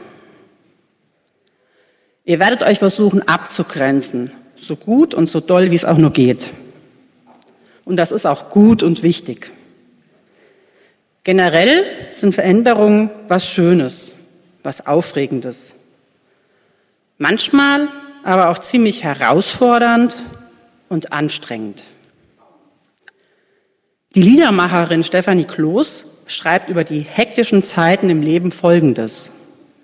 Ihr werdet euch versuchen abzugrenzen, so gut und so doll, wie es auch nur geht. Und das ist auch gut und wichtig. Generell sind Veränderungen was Schönes, was Aufregendes. Manchmal aber auch ziemlich herausfordernd und anstrengend. Die Liedermacherin Stefanie Kloß schreibt über die hektischen Zeiten im Leben Folgendes.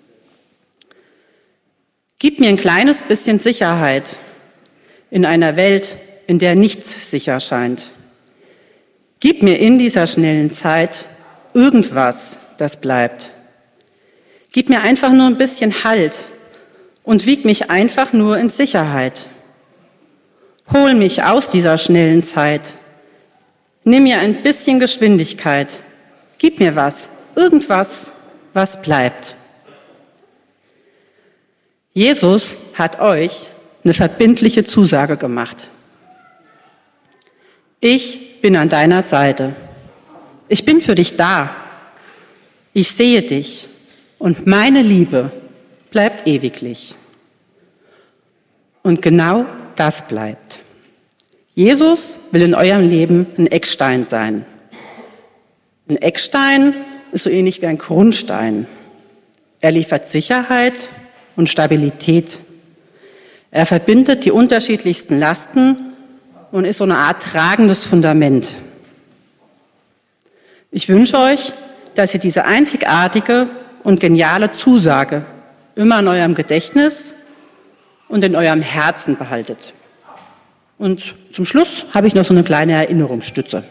Gib mir ein kleines bisschen Sicherheit in einer Welt, in der nichts sicher scheint. Gib mir in dieser schnellen Zeit irgendwas, das bleibt. Gib mir einfach nur ein bisschen Halt und wieg mich einfach nur in Sicherheit. Hol mich aus dieser schnellen Zeit. Nimm mir ein bisschen Geschwindigkeit. Gib mir was, irgendwas, was bleibt. Jesus hat euch eine verbindliche Zusage gemacht. Ich bin an deiner Seite. Ich bin für dich da. Ich sehe dich und meine Liebe bleibt ewiglich. Und genau das bleibt. Jesus will in eurem Leben ein Eckstein sein. Ein Eckstein ist so ähnlich wie ein Grundstein. Er liefert Sicherheit und Stabilität. Er verbindet die unterschiedlichsten Lasten und ist so eine Art tragendes Fundament. Ich wünsche euch, dass ihr diese einzigartige und geniale Zusage immer in eurem Gedächtnis und in eurem Herzen behaltet. Und zum Schluss habe ich noch so eine kleine Erinnerungsstütze.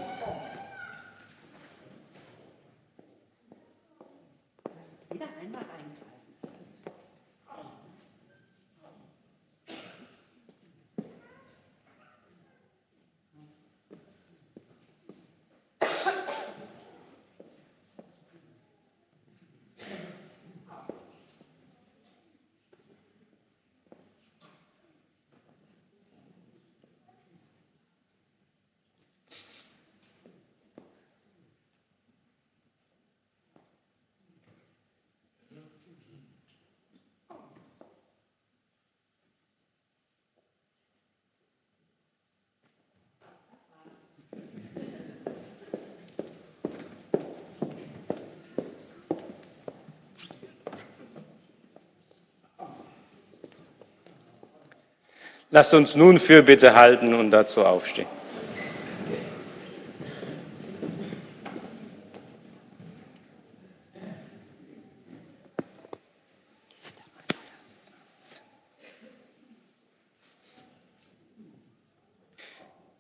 Lasst uns nun Fürbitte halten und dazu aufstehen.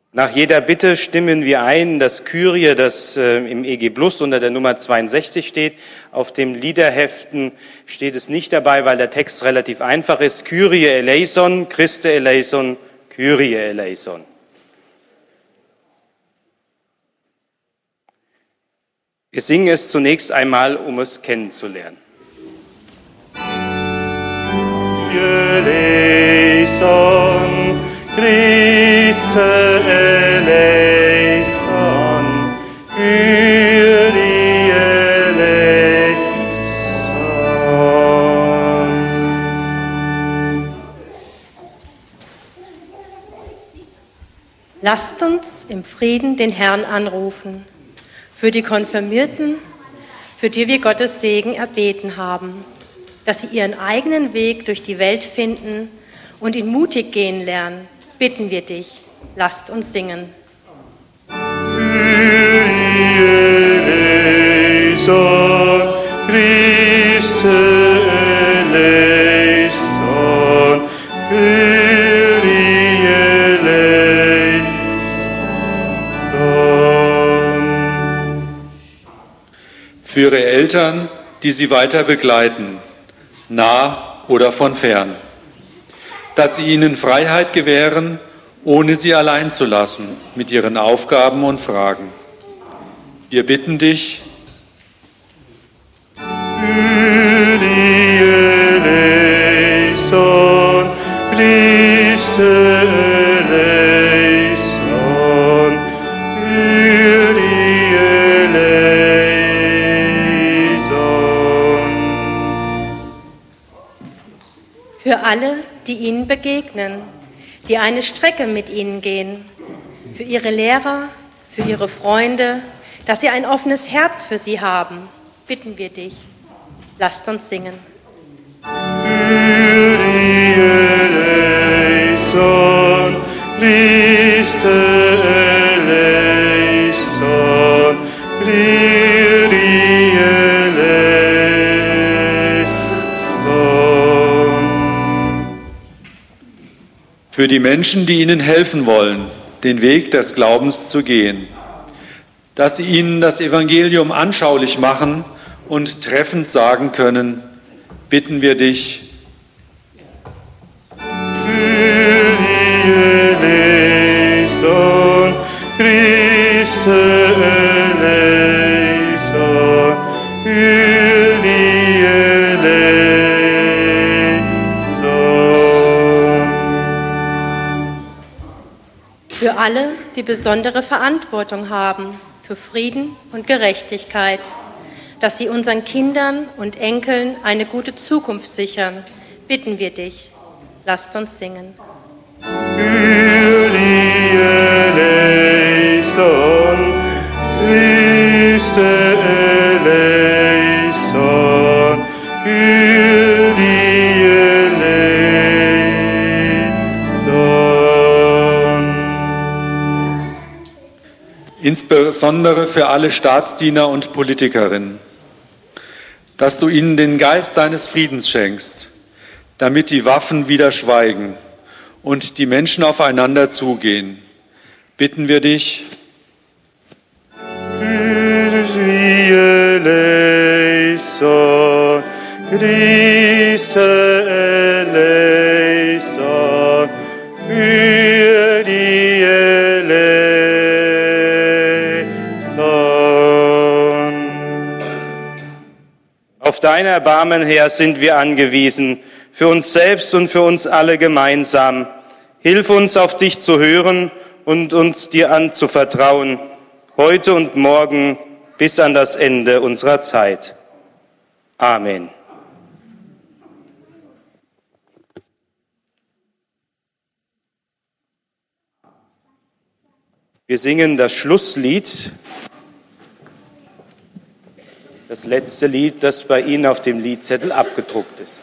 Nach jeder Bitte stimmen wir ein, das Kyrie, das äh, im E G Plus unter der Nummer zweiundsechzig steht. Auf dem Liederheften steht es nicht dabei, weil der Text relativ einfach ist. Kyrie eleison, Christe eleison, Kyrie eleison. Wir singen es zunächst einmal, um es kennenzulernen. Eleison, Christe eleison, Kyrie eleison. Lasst uns im Frieden den Herrn anrufen, für die Konfirmierten, für die wir Gottes Segen erbeten haben, dass sie ihren eigenen Weg durch die Welt finden und ihn mutig gehen lernen, bitten wir dich, lasst uns singen. Kyrie eleison, Christe eleison, Kyrie eleison. Für ihre Eltern, die sie weiter begleiten, nah oder von fern, dass sie ihnen Freiheit gewähren, ohne sie allein zu lassen mit ihren Aufgaben und Fragen. Wir bitten dich, Kyrie eleison, Christe eleison, Kyrie eleison. Für alle, die ihnen begegnen, die eine Strecke mit ihnen gehen, für ihre Lehrer, für ihre Freunde, dass sie ein offenes Herz für sie haben, bitten wir dich, lasst uns singen. Kyrie eleison, Christe eleison, Kyrie eleison. für die Menschen, die ihnen helfen wollen, den Weg des Glaubens zu gehen, dass sie ihnen das Evangelium anschaulich machen und treffend sagen können, bitten wir dich, Kyrie eleison, Christe eleison, Kyrie eleison. Für alle, die besondere Verantwortung haben für Frieden und Gerechtigkeit, dass sie unseren Kindern und Enkeln eine gute Zukunft sichern, bitten wir dich, lasst uns singen. Kyrie eleison, Christe eleison, Kyrie eleison. insbesondere für alle Staatsdiener und Politikerinnen, dass du ihnen den Geist deines Friedens schenkst, damit die Waffen wieder schweigen und die Menschen aufeinander zugehen. Bitten wir dich, Kyrie eleison, Christe eleison, Kyrie eleison. Auf dein Erbarmen, Herr, sind wir angewiesen, für uns selbst und für uns alle gemeinsam. Hilf uns, auf dich zu hören und uns dir anzuvertrauen, heute und morgen bis an das Ende unserer Zeit. Amen. Wir singen das Schlusslied, das letzte Lied, das bei Ihnen auf dem Liedzettel abgedruckt ist.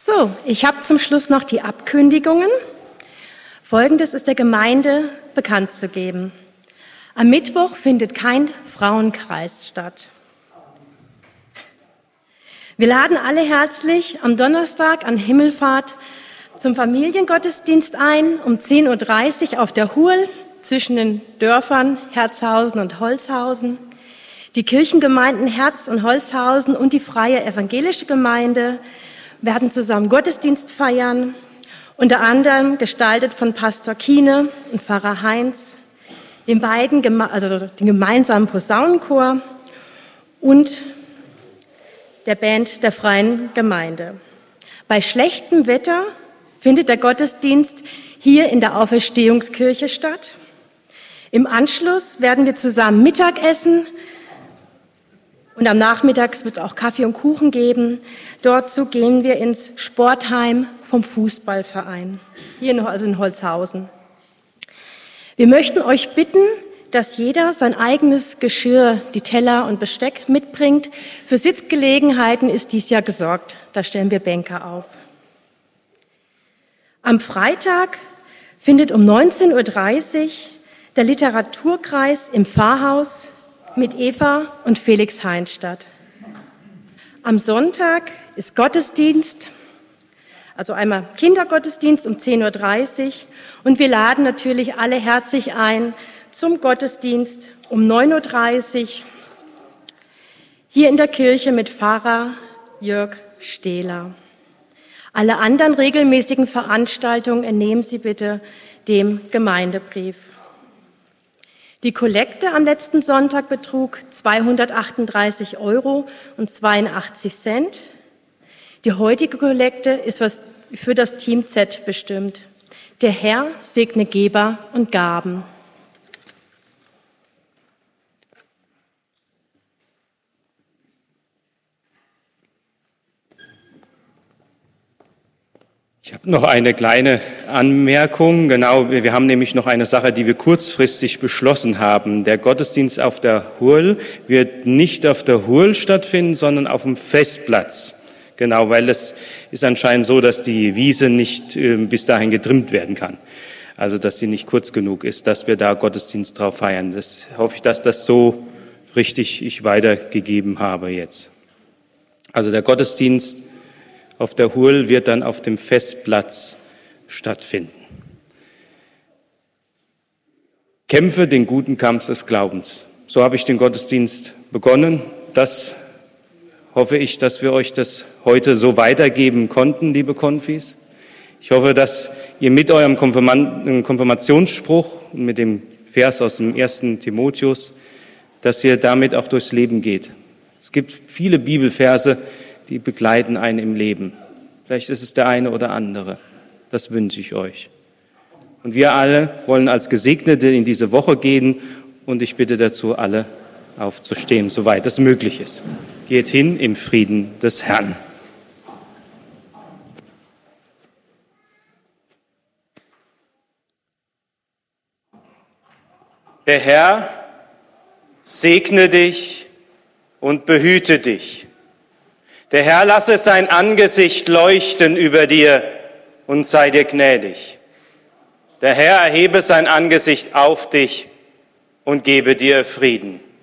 So, ich habe zum Schluss noch die Abkündigungen. Folgendes ist der Gemeinde bekannt zu geben. Am Mittwoch findet kein Frauenkreis statt. Wir laden alle herzlich am Donnerstag an Himmelfahrt zum Familiengottesdienst ein, um zehn Uhr dreißig auf der Hurl zwischen den Dörfern Herzhausen und Holzhausen. Die Kirchengemeinden Herz und Holzhausen und die Freie Evangelische Gemeinde werden zusammen Gottesdienst feiern, unter anderem gestaltet von Pastor Kiene und Pfarrer Heinz, den beiden, also den gemeinsamen Posaunenchor und der Band der Freien Gemeinde. Bei schlechtem Wetter findet der Gottesdienst hier in der Auferstehungskirche statt. Im Anschluss werden wir zusammen Mittag essen und am Nachmittag wird es auch Kaffee und Kuchen geben. Dortzu gehen wir ins Sportheim vom Fußballverein, hier noch also in Holzhausen. Wir möchten euch bitten, dass jeder sein eigenes Geschirr, die Teller und Besteck mitbringt. Für Sitzgelegenheiten ist dies Jahr gesorgt. Da stellen wir Bänke auf. Am Freitag findet um neunzehn Uhr dreißig der Literaturkreis im Pfarrhaus mit Eva und Felix Heinz statt. Am Sonntag ist Gottesdienst, also einmal Kindergottesdienst um zehn Uhr dreißig und wir laden natürlich alle herzlich ein zum Gottesdienst um neun Uhr dreißig hier in der Kirche mit Pfarrer Jörg Stehler. Alle anderen regelmäßigen Veranstaltungen entnehmen Sie bitte dem Gemeindebrief. Die Kollekte am letzten Sonntag betrug zweihundertachtunddreißig Euro und zweiundachtzig Cent. Die heutige Kollekte ist für das Team Z bestimmt. Der Herr segne Geber und Gaben. Ich habe noch eine kleine Anmerkung. Genau, wir haben nämlich noch eine Sache, die wir kurzfristig beschlossen haben. Der Gottesdienst auf der Hurl wird nicht auf der Hurl stattfinden, sondern auf dem Festplatz. Genau, weil es ist anscheinend so, dass die Wiese nicht äh, bis dahin getrimmt werden kann. Also, dass sie nicht kurz genug ist, dass wir da Gottesdienst drauf feiern. Das hoffe ich, dass das so richtig ich weitergegeben habe jetzt. Also der Gottesdienst auf der Hurl wird dann auf dem Festplatz stattfinden. Kämpfe den guten Kampf des Glaubens. So habe ich den Gottesdienst begonnen. Das hoffe ich, dass wir euch das heute so weitergeben konnten, liebe Konfis. Ich hoffe, dass ihr mit eurem Konfirmationsspruch und mit dem Vers aus dem ersten Timotheus, dass ihr damit auch durchs Leben geht. Es gibt viele Bibelverse, die begleiten einen im Leben. Vielleicht ist es der eine oder andere. Das wünsche ich euch. Und wir alle wollen als Gesegnete in diese Woche gehen und ich bitte dazu, alle aufzustehen, soweit es möglich ist. Geht hin im Frieden des Herrn. Der Herr segne dich und behüte dich. Der Herr lasse sein Angesicht leuchten über dir und sei dir gnädig. Der Herr erhebe sein Angesicht auf dich und gebe dir Frieden.